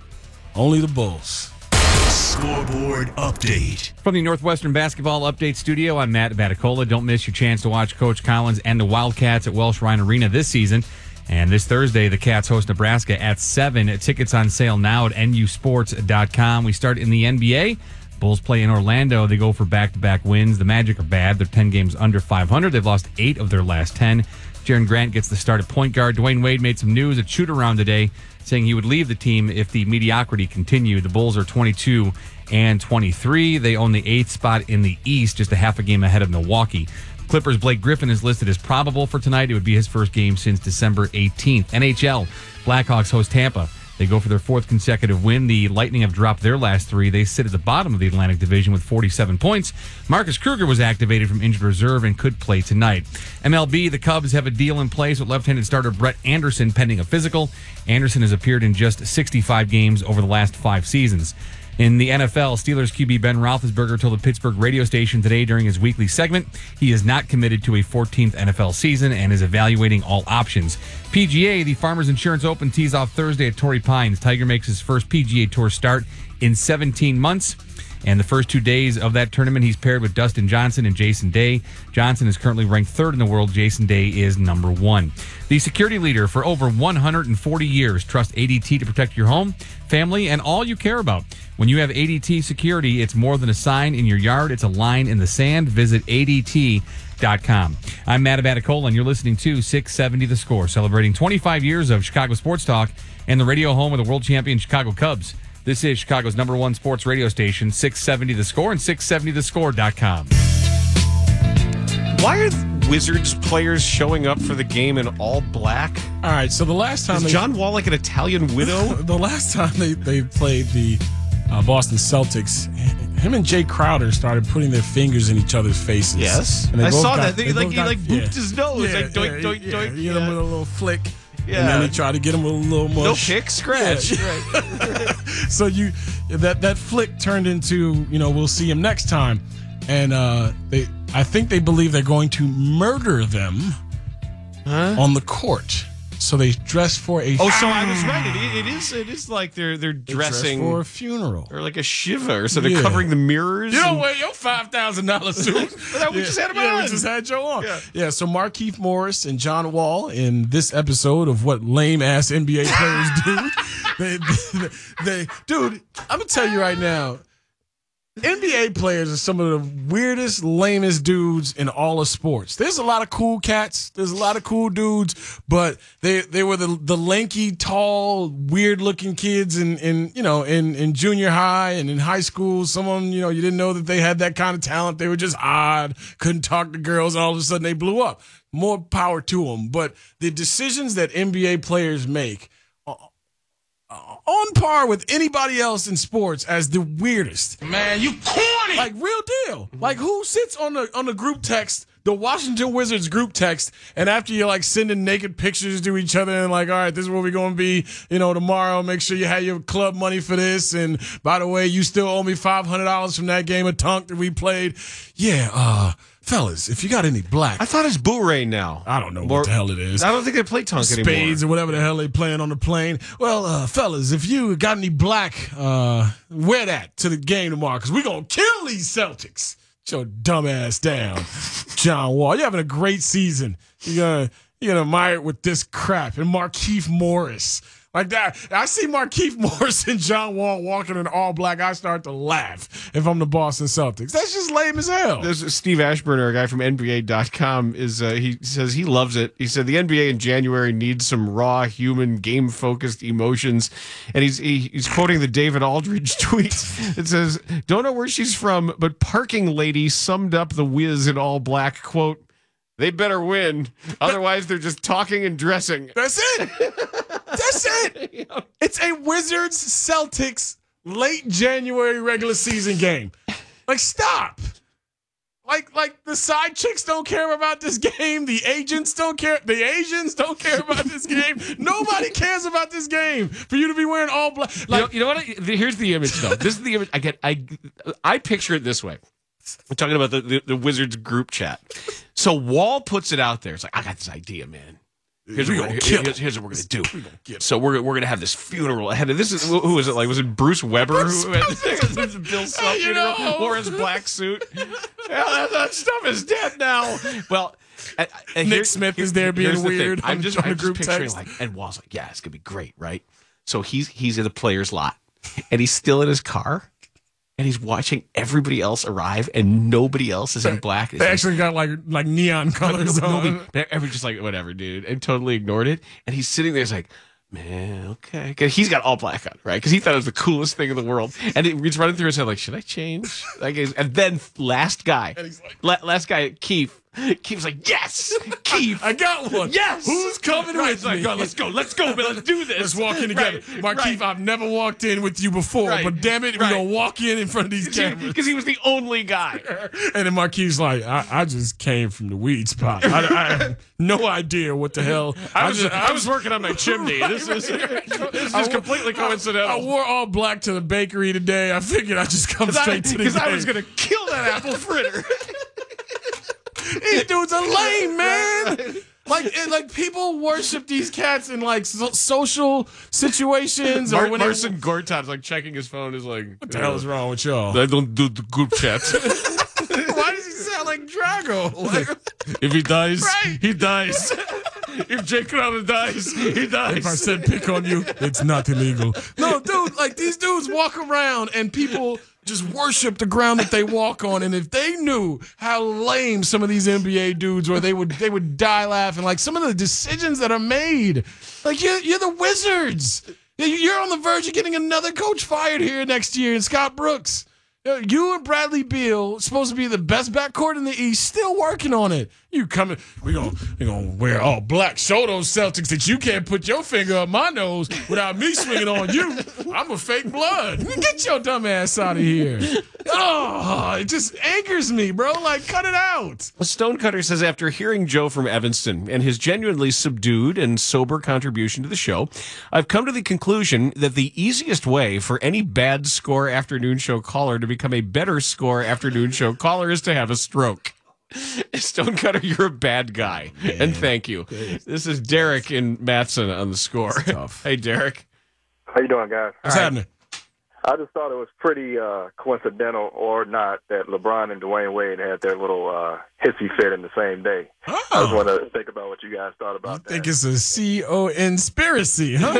Only the Bulls. Scoreboard update. From the Northwestern Basketball Update Studio, I'm Matt Baticola. Don't miss your chance to watch Coach Collins and the Wildcats at Welsh Ryan Arena this season. And this Thursday, the Cats host Nebraska at seven. Tickets on sale now at N U sports dot com. We start in the N B A. Bulls play in Orlando. They go for back-to-back wins. The Magic are bad. They're ten games under five hundred. They've lost eight of their last ten. Jaren Grant gets the start at point guard. Dwayne Wade made some news at shoot-around today, saying he would leave the team if the mediocrity continued. The Bulls are twenty-two and twenty-three. They own the eighth spot in the East, just a half a game ahead of Milwaukee. Clippers' Blake Griffin is listed as probable for tonight. It would be his first game since December eighteenth. N H L, Blackhawks host Tampa. They go for their fourth consecutive win. The Lightning have dropped their last three. They sit at the bottom of the Atlantic Division with forty-seven points. Marcus Kruger was activated from injured reserve and could play tonight. M L B, the Cubs have a deal in place with left-handed starter Brett Anderson pending a physical. Anderson has appeared in just sixty-five games over the last five seasons. In the N F L, Steelers Q B Ben Roethlisberger told the Pittsburgh radio station today during his weekly segment he is not committed to a fourteenth N F L season and is evaluating all options. P G A, the Farmers Insurance Open tees off Thursday at Torrey Pines. Tiger makes his first P G A Tour start in seventeen months. And the first two days of that tournament, he's paired with Dustin Johnson and Jason Day. Johnson is currently ranked third in the world. Jason Day is number one. The security leader for over one hundred forty years trusts A D T to protect your home, family, and all you care about. When you have A D T Security, it's more than a sign in your yard. It's a line in the sand. Visit A D T dot com. I'm Matt Abaticola, and you're listening to six seventy The Score, celebrating twenty-five years of Chicago sports talk and the radio home of the world champion Chicago Cubs. This is Chicago's number one sports radio station, six seventy The Score, and six seventy the score dot com. Why are Wizards players showing up for the game in all black? All right, so the last time Is they, John Wall like an Italian widow? the last time they, they played the uh, Boston Celtics, him and Jay Crowder started putting their fingers in each other's faces. Yes. And they I both saw got- that. They, they like both he got- like booped yeah. his nose. Yeah, like doink, yeah, doink, yeah, doink. You hit him with a little flick. Yeah. And then he tried to get him with a little No mush. pick, scratch. Yeah. Right. So you that that flick turned into, you know, we'll see him next time. And uh, they, I think they believe they're going to murder them Huh? on the court. So they dress for a. Oh, so I was right. It, it is. It is like they're they're They dress dressing for a funeral or like a shiva. So they're Yeah. covering the mirrors. You don't and- wear your five thousand dollars suit. But we just had him yeah, on. we just had Joe on. Yeah. Yeah. So Markieff Morris and John Wall in this episode of what lame ass N B A players do. they, they, they, dude, I'm gonna tell you right now. N B A players are some of the weirdest, lamest dudes in all of sports. There's a lot of cool cats. There's a lot of cool dudes, but they they were the the lanky, tall, weird looking kids in, in you know in, in junior high and in high school. Some of them, you know, you didn't know that they had that kind of talent. They were just odd, couldn't talk to girls, and all of a sudden they blew up. More power to them. But the decisions that N B A players make on par with anybody else in sports as the weirdest. Man, you corny! Like, real deal. Like, who sits on the on the group text, the Washington Wizards group text, and after you're, like, sending naked pictures to each other and, like, all right, this is where we're going to be, you know, tomorrow. Make sure you have your club money for this. And, by the way, you still owe me five hundred dollars from that game of Tunk that we played. Yeah, uh... fellas, if you got any black. I thought it's Boo-Ray now. I don't know Or- what the hell it is. I don't think they play Tunk anymore. Spades or whatever the hell they playing on the plane. Well, uh, fellas, if you got any black, uh, wear that to the game tomorrow because we're going to kill these Celtics. Get your dumb ass down, John Wall. You're having a great season. You're going you're gonna admire it with this crap. And Markieff Morris. Like that. I see Markieff Morris and John Wall walking in all black. I start to laugh if I'm the Boston Celtics. That's just lame as hell. There's Steve Ashburner, a guy from N B A dot com, is uh, he says he loves it. He said the N B A in January needs some raw, human, game-focused emotions, and he's he, he's quoting the David Aldridge tweet. It says, "Don't know where she's from, but parking lady summed up the Wiz in all black. Quote: They better win, otherwise they're just talking and dressing." That's it. That's it. It's a Wizards Celtics late January regular season game. Like, stop. Like, like the side chicks don't care about this game. The agents don't care. The Asians don't care about this game. Nobody cares about this game. For you to be wearing all black. Like, you know, you know what? I, here's the image, though. This is the image. I get. I I picture it this way. We're talking about the, the, the Wizards group chat. So Wall puts it out there. It's like, I got this idea, man. Here's, We what, gonna we're, kill here's, here's what we're gonna do. We gonna get So we're we're gonna have this funeral ahead of this. Is who was it? Like, was it Bruce Weber? Who had this Bill Self You funeral? know. Wore his black suit. Yeah, that, that stuff is dead now. Well, and, and Nick here- Smith here- is there being here's the thing. weird on I'm the- just, on the I'm just group picturing text. like, and Wall's like, yeah, it's gonna be great, right? So he's he's in the players' lot, and he's still in his car. And he's watching everybody else arrive, and nobody else is in black. It's they like, actually got like like neon colors no, on. nobody, but everybody's just like, whatever, dude, and totally ignored it. And he's sitting there, he's like, man, okay. 'Cause he's got all black on, right? Because he thought it was the coolest thing in the world. And it, it's running through his head, like, should I change? Like, and then last guy, And he's like, la- last guy, Keith. Keith's like, yes, Keith. I got one. Yes. Who's coming Right, with it's like, me? "Oh, let's go, let's go, man, let's do this. Let's walk in together. Right, Markieff, right. I've never walked in with you before, Right, but damn it, right. we're going to walk in in front of these cameras. Because he was the only guy. And then Marquise's like, I, I just came from the weed spot. I, I have no idea what the hell. I was, just, I was working on my chimney. This is, this is completely coincidental. I wore all black to the bakery today. I figured I'd just come straight to the Because I game. was going to kill that apple fritter. These dudes are lame, man. Like, and, like people worship these cats in like so- social situations, or Mar- when they- Marcin Gortat's like checking his phone. Is like, what the hell is wrong with y'all? I don't do the group chat. Why does he sound like Drago? Like, If he dies, Right. he dies. If Jay Crowder dies, he dies. if I said pick on you, it's not illegal. No, dude, like these dudes walk around and people just worship the ground that they walk on. And if they knew how lame some of these N B A dudes were, they would they would die laughing. Like some of the decisions that are made. Like you're, you're the Wizards. You're on the verge of getting another coach fired here next year, and Scott Brooks. You and Bradley Beal supposed to be the best backcourt in the East, still working on it. You coming? We gonna we gonna wear all black, show those Celtics that you can't put your finger up my nose without me swinging on you. I'm a fake blood. Get your dumb ass out of here. Oh, it just angers me, bro. Like, cut it out. Stonecutter says, after hearing Joe from Evanston and his genuinely subdued and sober contribution to the show, I've come to the conclusion that the easiest way for any bad score afternoon show caller to become a better score afternoon show caller is to have a stroke. Stonecutter, you're a bad guy. Yeah, and thank you. This is Derek in Matson on the score. Hey, Derek. How you doing, guys? What's happening? I just thought it was pretty uh, coincidental or not that LeBron and Dwayne Wade had their little uh, hissy fit in the same day. Oh. I just want to think about what you guys thought about you that. think it's a C O conspiracy, huh?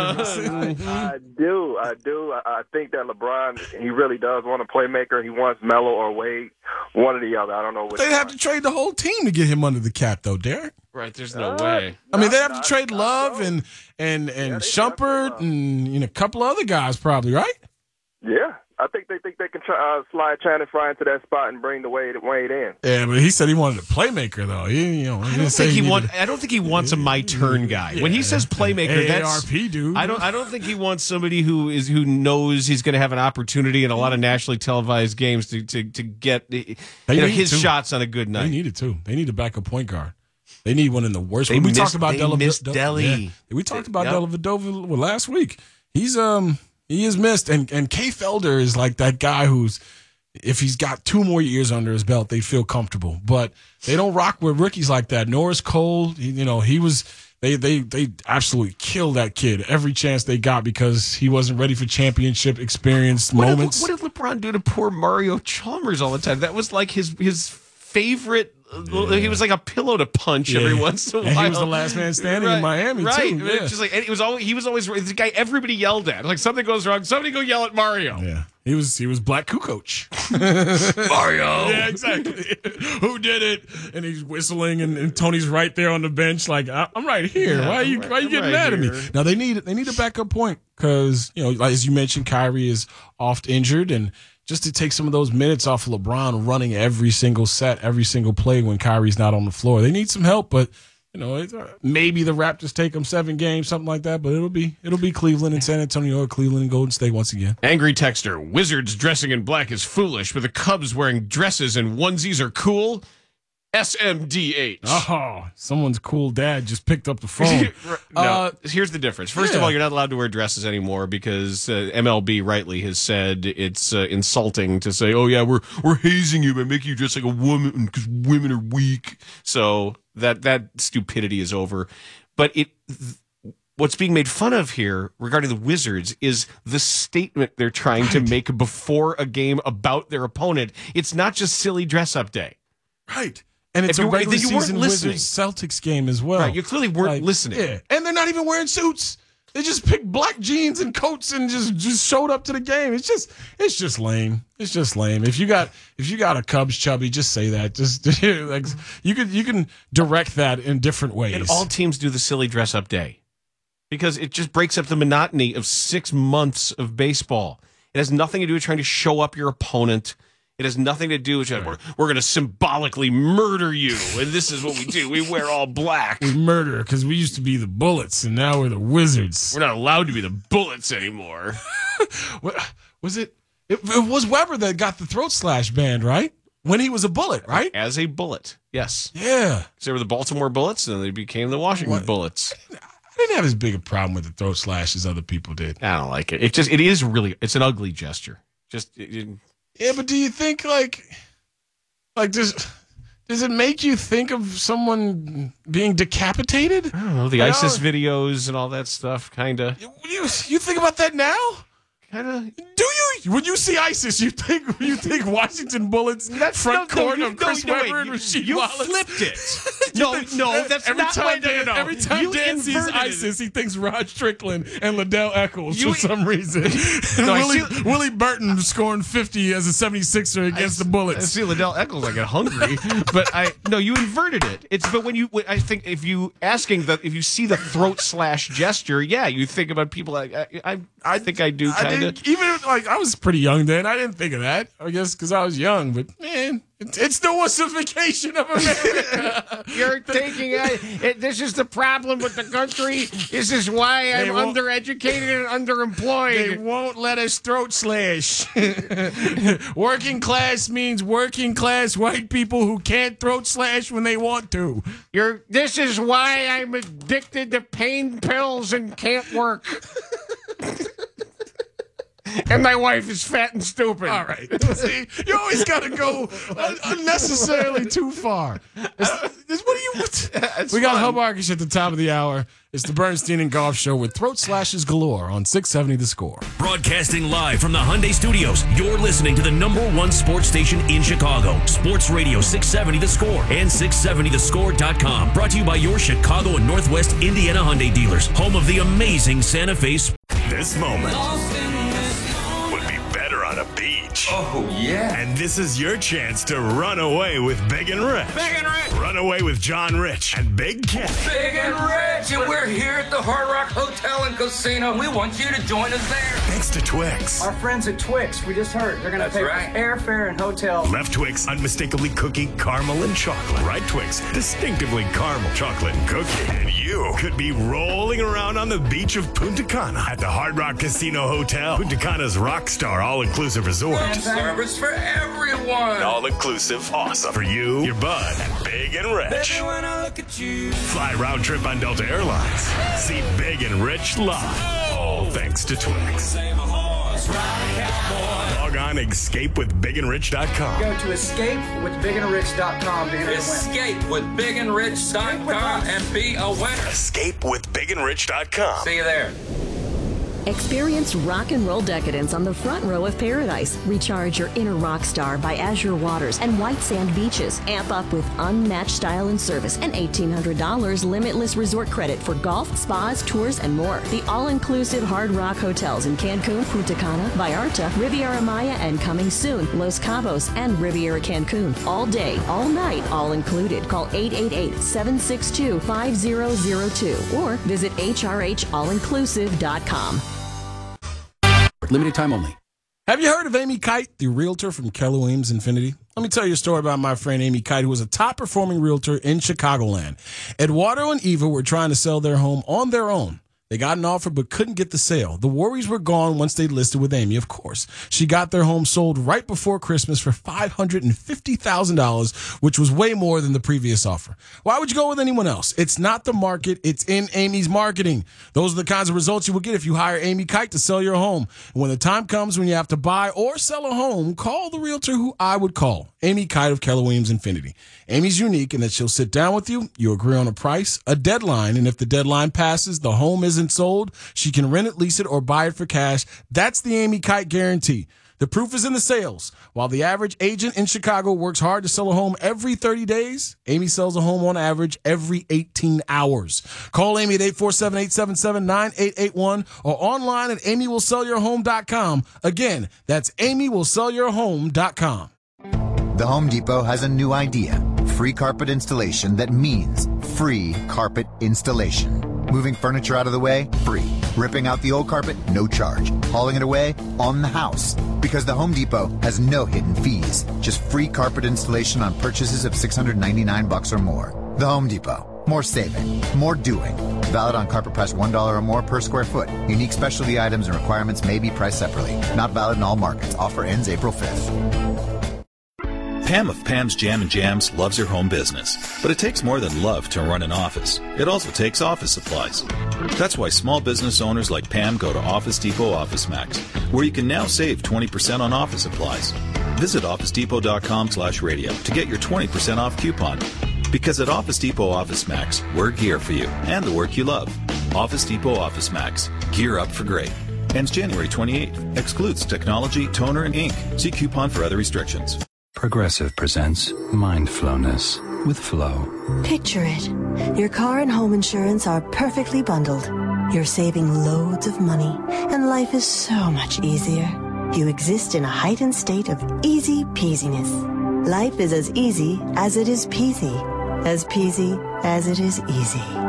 I do. I do. I, I think that LeBron, he really does want a playmaker. He wants Melo or Wade, one or the other. I don't know which They'd have one. to trade the whole team to get him under the cap, though, Derek. Right, there's no Uh, way. I mean, they have not- to trade not Love so. and and and Yeah, they Shumpert have to, uh, and you know, a couple of other guys, probably, right? Yeah. I think they think they can try, uh, slide Channing Frye into that spot and bring the Wade, Wade in. Yeah, but he said he wanted a playmaker, though. He, you know, he I didn't don't say think he needed want. a- I don't think he wants a my turn guy. When he says playmaker, A A R P that's dude. I don't. I don't think he wants somebody who is who knows he's going to have an opportunity in a lot of nationally televised games to to, to get you know, need his to. shots on a good They night. need it too. They need a backup point guard. They need one in the worst. They we missed- talked about they Della missed Del- Delly. yeah. We talked about Yep. Dellavedova well, last week. He's um he is missed, and and Kay Felder is like that guy who's, if he's got two more years under his belt, they feel comfortable. But they don't rock with rookies like that. Norris Cole, he, you know, he was. They they they absolutely killed that kid every chance they got because he wasn't ready for championship experience What did, moments. what did LeBron do to poor Mario Chalmers all the time? That was like his his favorite. He was like a pillow to punch Yeah. every once in a while. And he was the last man standing in Miami, right. too. Right. Yeah. Just like and it was always he was always the guy everybody yelled at. Like something goes wrong, somebody go yell at Mario. Yeah, he was he was Black Kukoc. Mario. Yeah, exactly. Who did it? And he's whistling, and, and Tony's right there on the bench, like I- I'm right here. Yeah, why are you I'm right- Why are you I'm getting right mad at me? here. Now they need they need a backup point because you know, like, as you mentioned, Kyrie is oft injured, and just to take some of those minutes off of LeBron running every single set, every single play when Kyrie's not on the floor, they need some help, but. You know, it's, uh, maybe the Raptors take them seven games, something like that. But it'll be it'll be Cleveland and San Antonio, or Cleveland and Golden State once again. Angry texter, Wizards dressing in black is foolish, but the Cubs wearing dresses and onesies are cool. S M D H. Oh, someone's cool dad just picked up the phone. no, Uh, here's the difference. First of yeah. all, you're not allowed to wear dresses anymore because uh, M L B rightly has said it's uh, insulting to say, "Oh yeah, we're we're hazing you by making you dress like a woman because women are weak." So that that stupidity is over. But it. Th- What's being made fun of here regarding the Wizards is the statement they're trying to make before a game about their opponent. It's not just silly dress-up day. Right. And it's If a you- regular then you weren't season listening. Wizards Celtics game as well. Right, you clearly weren't Like, listening. Yeah, and they're not even wearing suits. They just picked black jeans and coats and just, just showed up to the game. It's just it's just lame. It's just lame. If you got if you got a Cubs chubby, just say that. Just like you can you can direct that in different ways. And all teams do the silly dress-up day because it just breaks up the monotony of six months of baseball. It has nothing to do with trying to show up your opponent. It has nothing to do with right. we're, we're going to symbolically murder you, and this is what we do. We wear all black. We murder because we used to be the Bullets, and now we're the Wizards. We're not allowed to be the Bullets anymore. What, was it, it? It was Weber that got the throat slash banned, right? When he was a Bullet, right? As a Bullet, yes. Yeah. So they were the Baltimore Bullets, and then they became the Washington What? Bullets. I didn't have as big a problem with the throat slash as other people did. I don't like it. It just it is really it's an ugly gesture. Just it, it, Yeah, but do you think like, like does does it make you think of someone being decapitated? I don't know the Like, ISIS oh, videos and all that stuff. Kind of. You you think about that now? Kind of. Do you? When you see ISIS, you think you think Washington Bullets That's front no, no, court you, of Chris no, no, Weber wait, and you, Rasheed you Wallace? flipped it. no, think- no, that's every not time wait, no, Dan, no, no. Every time You Dan sees inverted it. ISIS, he thinks Rod Strickland and Liddell Eccles You- for some reason. No, I Willie, see- Willie Burton scoring fifty as a seventy-sixer against the I Bullets. see Liddell Eccles. I get hungry, but I no. You inverted it. It's but when you, when, I think if you asking the if you see the throat slash gesture, yeah, you think about people. Like, I, I, I think I do. I Kind like, even like I was pretty young then. I didn't think of that. I guess because I was young. But man, it, it's the wussification of America. You're thinking uh, it, this is the problem with the country. This is why I'm undereducated and underemployed. They won't let us throat slash. Working class means working class white people who can't throat slash when they want to. You're. This is why I'm addicted to pain pills and can't work. And my wife is fat and stupid. All right. See, you always got to go un- unnecessarily too far. It's, it's, what do you? What? We got Hobart at the top of the hour. It's the Bernstein and Golf Show with throat slashes galore on six seventy The Score. Broadcasting live from the Hyundai Studios, you're listening to the number one sports station in Chicago. Sports Radio six seventy The Score and six seventy the score dot com. Brought to you by your Chicago and Northwest Indiana Hyundai dealers, home of the amazing Santa Fe. This moment would be better on a beach. Oh, yeah. And this is your chance to run away with Big and Rich. Big and Rich. Run away with John Rich and Big Kenny. Big and Rich, and we're here at the Hard Rock Hotel and Casino. We want you to join us there. Thanks to Twix. Our friends at Twix, we just heard, they're going to pay right. for airfare and hotel. Left Twix, unmistakably cookie, caramel, and chocolate. Right Twix, distinctively caramel, chocolate, and cookie. And you could be rolling around on the beach of Punta Cana at the Hard Rock Casino Hotel. Punta Cana's rock star all-inclusive resort. And service for everyone. All-inclusive, awesome. For you, your bud, and Big and Rich. Baby, when I look at you. Fly round trip on Delta Airlines. See Big and Rich live. All thanks to Twix. Log on escape with big and rich dot com. Go to escape with big and rich dot com to enter Escape with big and rich dot com and be a winner. escape with big and rich dot com. See you there. Experience rock and roll decadence on the front row of paradise. Recharge your inner rock star by azure waters and white sand beaches. Amp up with unmatched style and service and eighteen hundred dollars limitless resort credit for golf, spas, tours, and more. The all-inclusive Hard Rock hotels in Cancun, Punta Cana, Vallarta, Riviera Maya, and coming soon, Los Cabos and Riviera Cancun. All day, all night, all included. Call eight eight eight, seven six two, five zero zero two or visit H R H all inclusive dot com. Limited time only. Have you heard of Amy Kite, the realtor from Keller Williams Infinity? Let me tell you a story about my friend Amy Kite, who was a top-performing realtor in Chicagoland. Eduardo and Eva were trying to sell their home on their own. They got an offer but couldn't get the sale. The worries were gone once they listed with Amy, of course. She got their home sold right before Christmas for five hundred fifty thousand dollars, which was way more than the previous offer. Why would you go with anyone else? It's not the market. It's in Amy's marketing. Those are the kinds of results you will get if you hire Amy Kite to sell your home. And when the time comes when you have to buy or sell a home, call the realtor who I would call, Amy Kite of Keller Williams Infinity. Amy's unique in that she'll sit down with you, you agree on a price, a deadline, and if the deadline passes, the home isn't sold, she can rent it, lease it, or buy it for cash. That's the Amy Kite guarantee. The proof is in the sales. While the average agent in Chicago works hard to sell a home every thirty days, Amy sells a home on average every eighteen hours. Call Amy at eight four seven, eight seven seven, nine eight eight one or online at amy will sell your home dot com. Again, that's amy will sell your home dot com. The Home Depot has a new idea. Free carpet installation that means free carpet installation. Moving furniture out of the way? Free. Ripping out the old carpet? No charge. Hauling it away? On the house. Because the Home Depot has no hidden fees. Just free carpet installation on purchases of six hundred ninety-nine bucks or more. The Home Depot. More saving. More doing. Valid on carpet price one dollar or more per square foot. Unique specialty items and requirements may be priced separately. Not valid in all markets. Offer ends April fifth. Pam of Pam's Jam and Jams loves her home business, but it takes more than love to run an office. It also takes office supplies. That's why small business owners like Pam go to Office Depot Office Max, where you can now save twenty percent on office supplies. Visit office depot dot com slash radio to get your twenty percent off coupon. Because at Office Depot Office Max, we're gear for you and the work you love. Office Depot Office Max. Gear up for great. Ends January twenty-eighth. Excludes technology, toner, and ink. See coupon for other restrictions. Progressive presents Mindfulness with Flow. Picture it. Your car and home insurance are perfectly bundled. You're saving loads of money, and life is so much easier. You exist in a heightened state of easy peasiness. Life is as easy as it is peasy. As peasy as it is easy.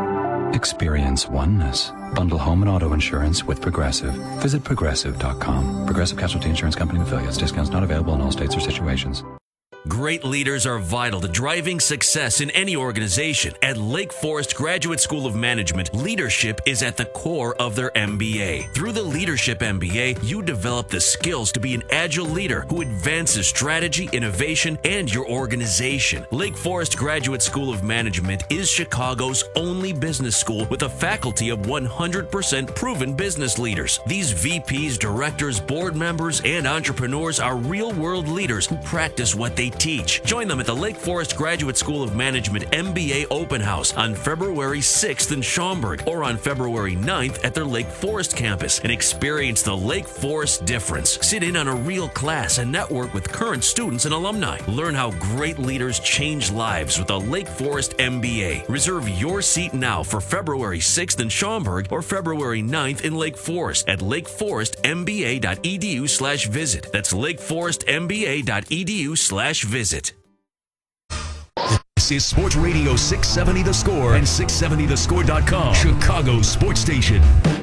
Experience oneness. Bundle home and auto insurance with Progressive. Visit progressive dot com. Progressive Casualty Insurance Company and affiliates. Discounts not available in all states or situations. Great leaders are vital to driving success in any organization. At Lake Forest Graduate School of Management, leadership is at the core of their M B A. Through the Leadership M B A, you develop the skills to be an agile leader who advances strategy, innovation, and your organization. Lake Forest Graduate School of Management is Chicago's only business school with a faculty of one hundred percent proven business leaders. These V Ps, directors, board members, and entrepreneurs are real-world leaders who practice what they teach. Join them at the Lake Forest Graduate School of Management M B A Open House on February sixth in Schaumburg or on February ninth at their Lake Forest campus and experience the Lake Forest difference. Sit in on a real class and network with current students and alumni. Learn how great leaders change lives with the Lake Forest M B A. Reserve your seat now for February sixth in Schaumburg or February ninth in Lake Forest at lakeforestmba.edu slash visit. That's lakeforestmba.edu slash visit. This is Sports Radio six seventy The Score and six seventy the score dot com, Chicago's sports station.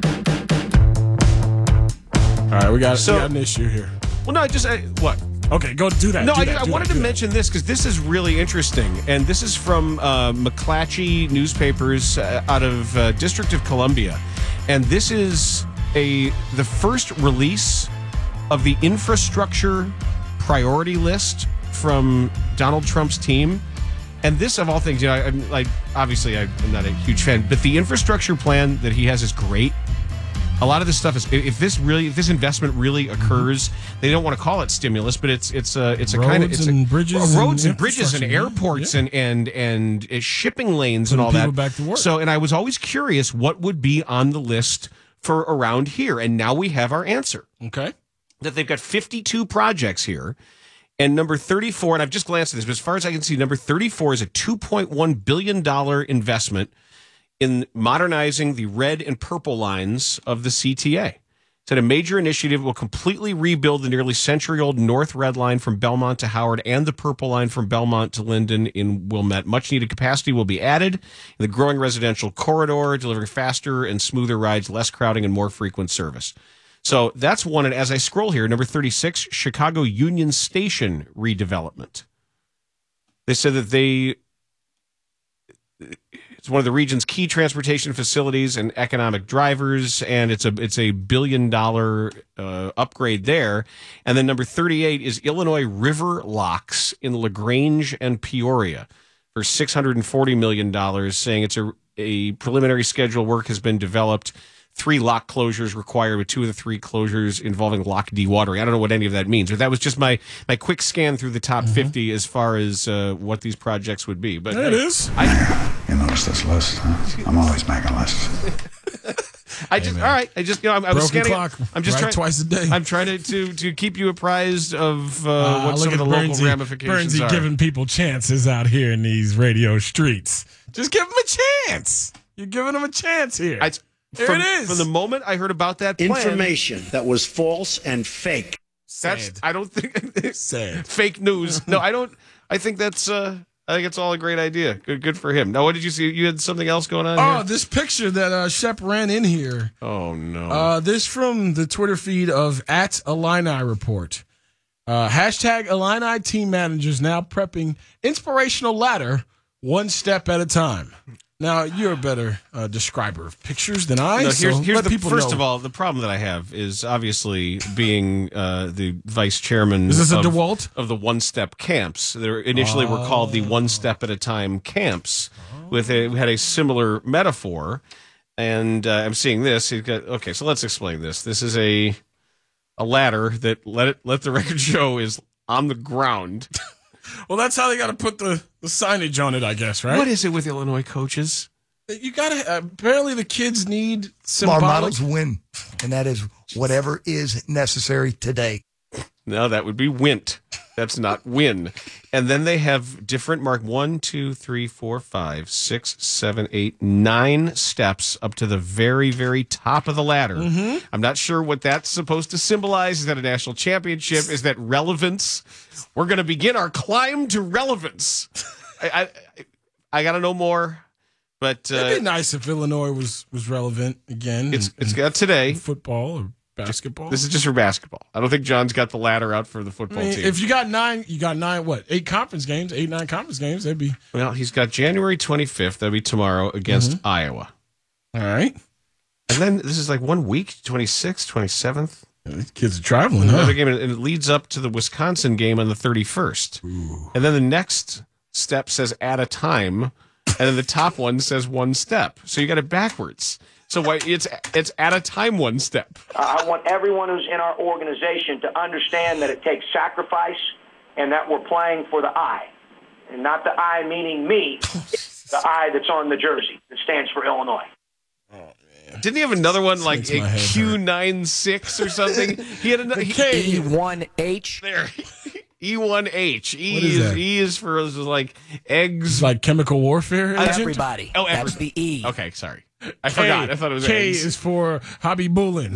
All right, we got, So- we got an issue here. Well, no, I just I, what? Okay, go do that. No, do I, that, I do wanted that, to do mention this because this is really interesting, and this is from uh, McClatchy newspapers uh, out of uh, District of Columbia, and this is a the first release of the infrastructure priority list from Donald Trump's team. And this, of all things, you know, I'm like, obviously I'm not a huge fan, but the infrastructure plan that he has is great. A lot of this stuff is, if this really, if this investment really occurs, they don't want to call it stimulus, but it's it's a it's a kind of Roads it's and a, bridges roads and and bridges and infrastructure, yeah. airports Yeah. and and and uh, shipping lanes and Putting all that. people back to work. So, and I was always curious what would be on the list for around here, and now we have our answer. Okay, that they've got fifty-two projects here. And number thirty-four, and I've just glanced at this, but as far as I can see, number thirty-four is a two point one billion dollars investment in modernizing the red and purple lines of the C T A. It said a major initiative will completely rebuild the nearly century-old North Red Line from Belmont to Howard and the Purple Line from Belmont to Linden in Wilmette. Much-needed capacity will be added in the growing residential corridor, delivering faster and smoother rides, less crowding, and more frequent service. So that's one. And as I scroll here, number thirty-six, Chicago Union Station redevelopment. They said that they it's one of the region's key transportation facilities and economic drivers, and it's a it's a billion dollar uh, upgrade there. And then number thirty-eight is Illinois River Locks in LaGrange and Peoria for six hundred forty million dollars, saying it's a a preliminary schedule work has been developed. Three lock closures required, with two of the three closures involving lock dewatering. I don't know what any of that means, but that was just my, my quick scan through the top mm-hmm. fifty as far as uh, what these projects would be. But there hey, it is. I, you notice this list? Huh? I'm always making lists. I just hey, all right. I just you know I, I was scanning. Clock, I'm just right trying twice a day. I'm trying to to, to keep you apprised of uh, uh, what some of the Bernsey, local ramifications Bernsey are. Giving people chances out here in these radio streets. Just give them a chance. You're giving them a chance here. I, There from, it is. From the moment I heard about that plan, information that was false and fake. That's Sad. I don't think Sad. fake news. No, I don't. I think that's. Uh, I think it's all a great idea. Good, good for him. Now, what did you see? You had something else going on. Oh, here? this picture that uh, Shep ran in here. Oh no. Uh, this from the Twitter feed of at Illini Report. Uh, hashtag Illini team managers now prepping inspirational ladder one step at a time. Now, you're a better uh, describer of pictures than I. No, so here's, here's let the people first know. of all, the problem that I have is obviously being uh, the vice chairman. Is this a of, DeWalt? of the one step camps? They initially oh. were called the one step at a time camps. Oh. With a, we had a similar metaphor, and uh, I'm seeing this. You've got, okay, so let's explain this. This is a a ladder that let it let the record show is on the ground. Well, that's how they got to put the, the signage on it, I guess, right? What is it with Illinois coaches? You got to, uh, apparently the kids need Our symbolic. models win, and that is whatever is necessary today. No, that would be wint. That's not win. And then they have different mark one, two, three, four, five, six, seven, eight, nine steps up to the very, very top of the ladder. Mm-hmm. I'm not sure what that's supposed to symbolize. Is that a national championship? Is that relevance? We're going to begin our climb to relevance. I, I, I got to know more. But uh, it'd be nice if Illinois was, was relevant again. It's in, it's got today football or basketball. This is just for basketball. I don't think John's got the ladder out for the football I mean, team. if you got nine, you got nine. What eight conference games? Eight nine conference games. That'd be well. He's got January twenty-fifth. That'd be tomorrow against Mm-hmm. Iowa. all right. And then this is like one week, twenty-sixth, twenty-seventh. Yeah, these kids are traveling. Another Huh? game, and it leads up to the Wisconsin game on the thirty-first. And then the next step says at a time, and then the top one says one step. So you got it backwards. So why it's it's at a time one step. I want everyone who's in our organization to understand that it takes sacrifice and that we're playing for the I. And not the I meaning me, the I that's on the jersey that stands for Illinois. Didn't he have another one like makes my a head Q ninety-six or something? He had another E one H. There. E one H. E What is is that? E is for is like eggs. It's like chemical warfare. agent? Everybody. Oh, every- That's the E. Okay, sorry. I K- forgot. I thought it was K eggs. is for hobby bulling.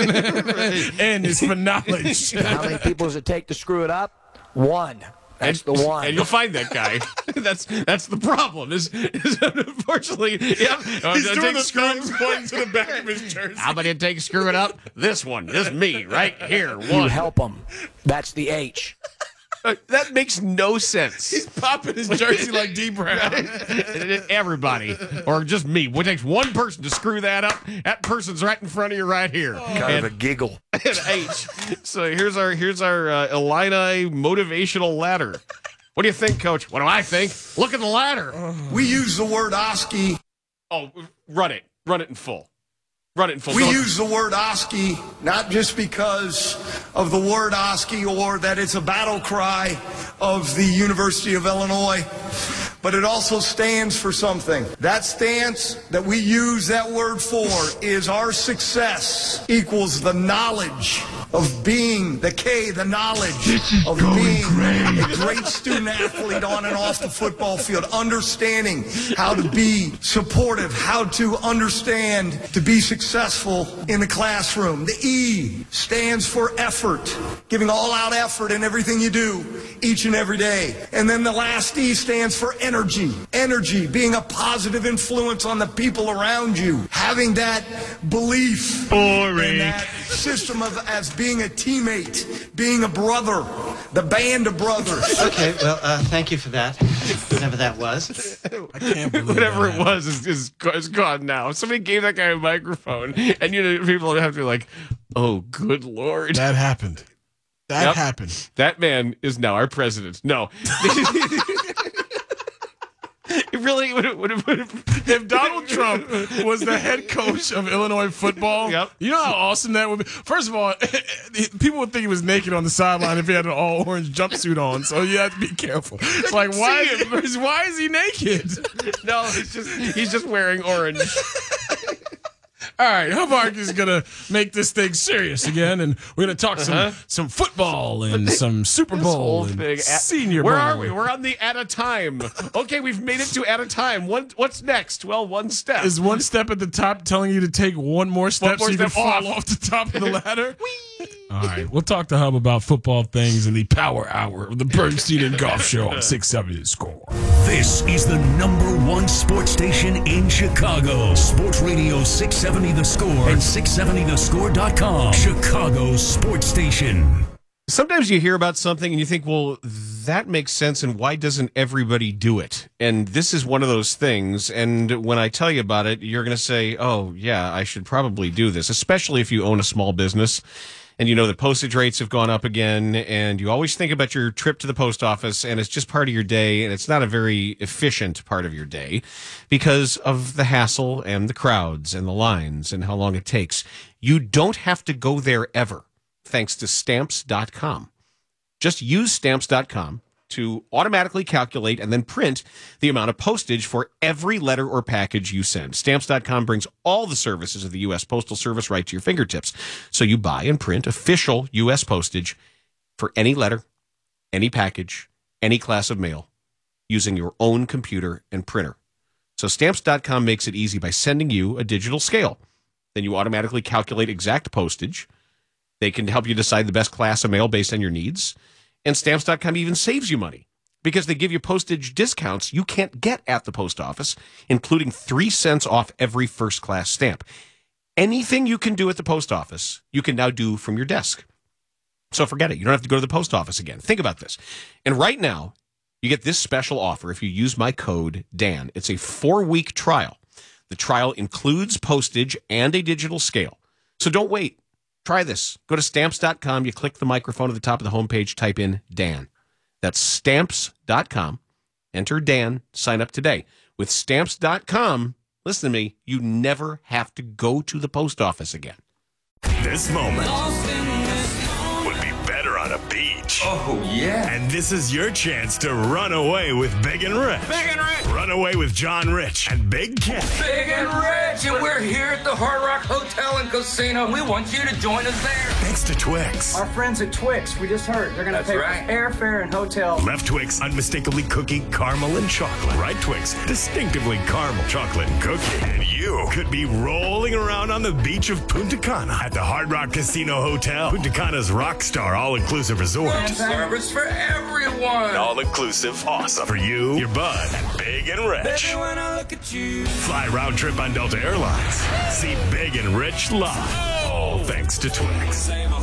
N is for knowledge. How many people does it take to screw it up? One. That's and, the one. And you'll find that guy. that's that's the problem. Is, is unfortunately, yeah. He's doing the thumbs pointing to the back of his jersey. How many it take to screw it up? This one. This me right here. You One. help them. That's the H. Uh, that makes no sense. He's popping his jersey like D Brown. Everybody, or just me. It takes one person to screw that up. That person's right in front of you, right here. Kind of a giggle. And H. So here's our here's our uh, Illini motivational ladder. What do you think, Coach? What do I think? Look at the ladder. We use the word Oski. Oh, run it, run it in full. Run it in full. We Go- use the word Oski not just because of the word Oski or that it's a battle cry of the University of Illinois, but it also stands for something. That stance that we use that word for is our success equals the knowledge of being, the K, the knowledge of being a great student athlete on and off the football field, understanding how to be supportive, how to understand to be successful in the classroom. The E stands for effort, giving all out effort in everything you do each and every day. And then the last E stands for energy. Energy, being a positive influence on the people around you, having that belief in that system of as being a teammate, being a brother, the band of brothers. Okay, well, uh, thank you for that, whatever that was. I can't believe Whatever that it was is, is, is gone now. Somebody gave that guy a microphone, and you know people have to be like, "Oh, good lord, that happened. That Yep. happened. That man is now our president." No. It really would have, would have, would have. If Donald Trump was the head coach of Illinois football, Yep. you know how awesome that would be? First of all, people would think he was naked on the sideline if he had an all orange jumpsuit on, so you have to be careful. It's like, why is, why is he naked? No, he's just he's just wearing orange. All right, Hubbard is going to make this thing serious again, and we're going to talk Uh-huh. some some football and some Super This Bowl whole and thing. Senior Where Bowl. are we? We're on the at a time. Okay, we've made it to at a time. One, what's next? Well, one step. Is one step at the top telling you to take one more step more so you can step fall off. off the top of the ladder? All right, we'll talk to Hub about football things in the Power Hour of the Bernstein and Golf Show on six seventy The Score. This is the number one sports station in Chicago. Sports Radio six seventy The Score and six seventy the score dot com. Chicago's sports station. Sometimes you hear about something and you think, well, that makes sense, and why doesn't everybody do it? And this is one of those things, and when I tell you about it, you're going to say, oh, yeah, I should probably do this, especially if you own a small business. And you know that postage rates have gone up again, and you always think about your trip to the post office, and it's just part of your day, and it's not a very efficient part of your day because of the hassle and the crowds and the lines and how long it takes. You don't have to go there ever, thanks to Stamps dot com. Just use Stamps dot com to automatically calculate and then print the amount of postage for every letter or package you send. Stamps dot com brings all the services of the U S Postal Service right to your fingertips. So you buy and print official U S postage for any letter, any package, any class of mail, using your own computer and printer. So Stamps dot com makes it easy by sending you a digital scale. Then you automatically calculate exact postage. They can help you decide the best class of mail based on your needs. And Stamps dot com even saves you money because they give you postage discounts you can't get at the post office, including three cents off every first-class stamp. Anything you can do at the post office, you can now do from your desk. So forget it. You don't have to go to the post office again. Think about this. And right now, you get this special offer if you use my code Dan. It's a four-week trial. The trial includes postage and a digital scale. So don't wait. Try this. Go to stamps dot com. You click the microphone at the top of the homepage. Type in Dan. That's stamps dot com. Enter Dan. Sign up today. With stamps dot com, listen to me, you never have to go to the post office again. This moment would be better on a beach. Oh, yeah. And this is your chance to run away with Big and Rich. Big and Rich. Run away with John Rich and Big Kenny. Big and Rich, and we're here at the Hard Rock Hotel and Casino. We want you to join us there. Thanks to Twix. Our friends at Twix, we just heard, they're going to That's pay right. for airfare and hotel. Left Twix, unmistakably cookie, caramel, and chocolate. Right Twix, distinctively caramel, chocolate, and cookie. And you could be rolling around on the beach of Punta Cana at the Hard Rock Casino Hotel. Punta Cana's Rockstar all-inclusive resort. Service for everyone. All-inclusive, awesome. For you, your bud, and Big and Rich. Baby, when I look at you. Fly round trip on Delta Airlines. See Big and Rich live. All thanks to Twix.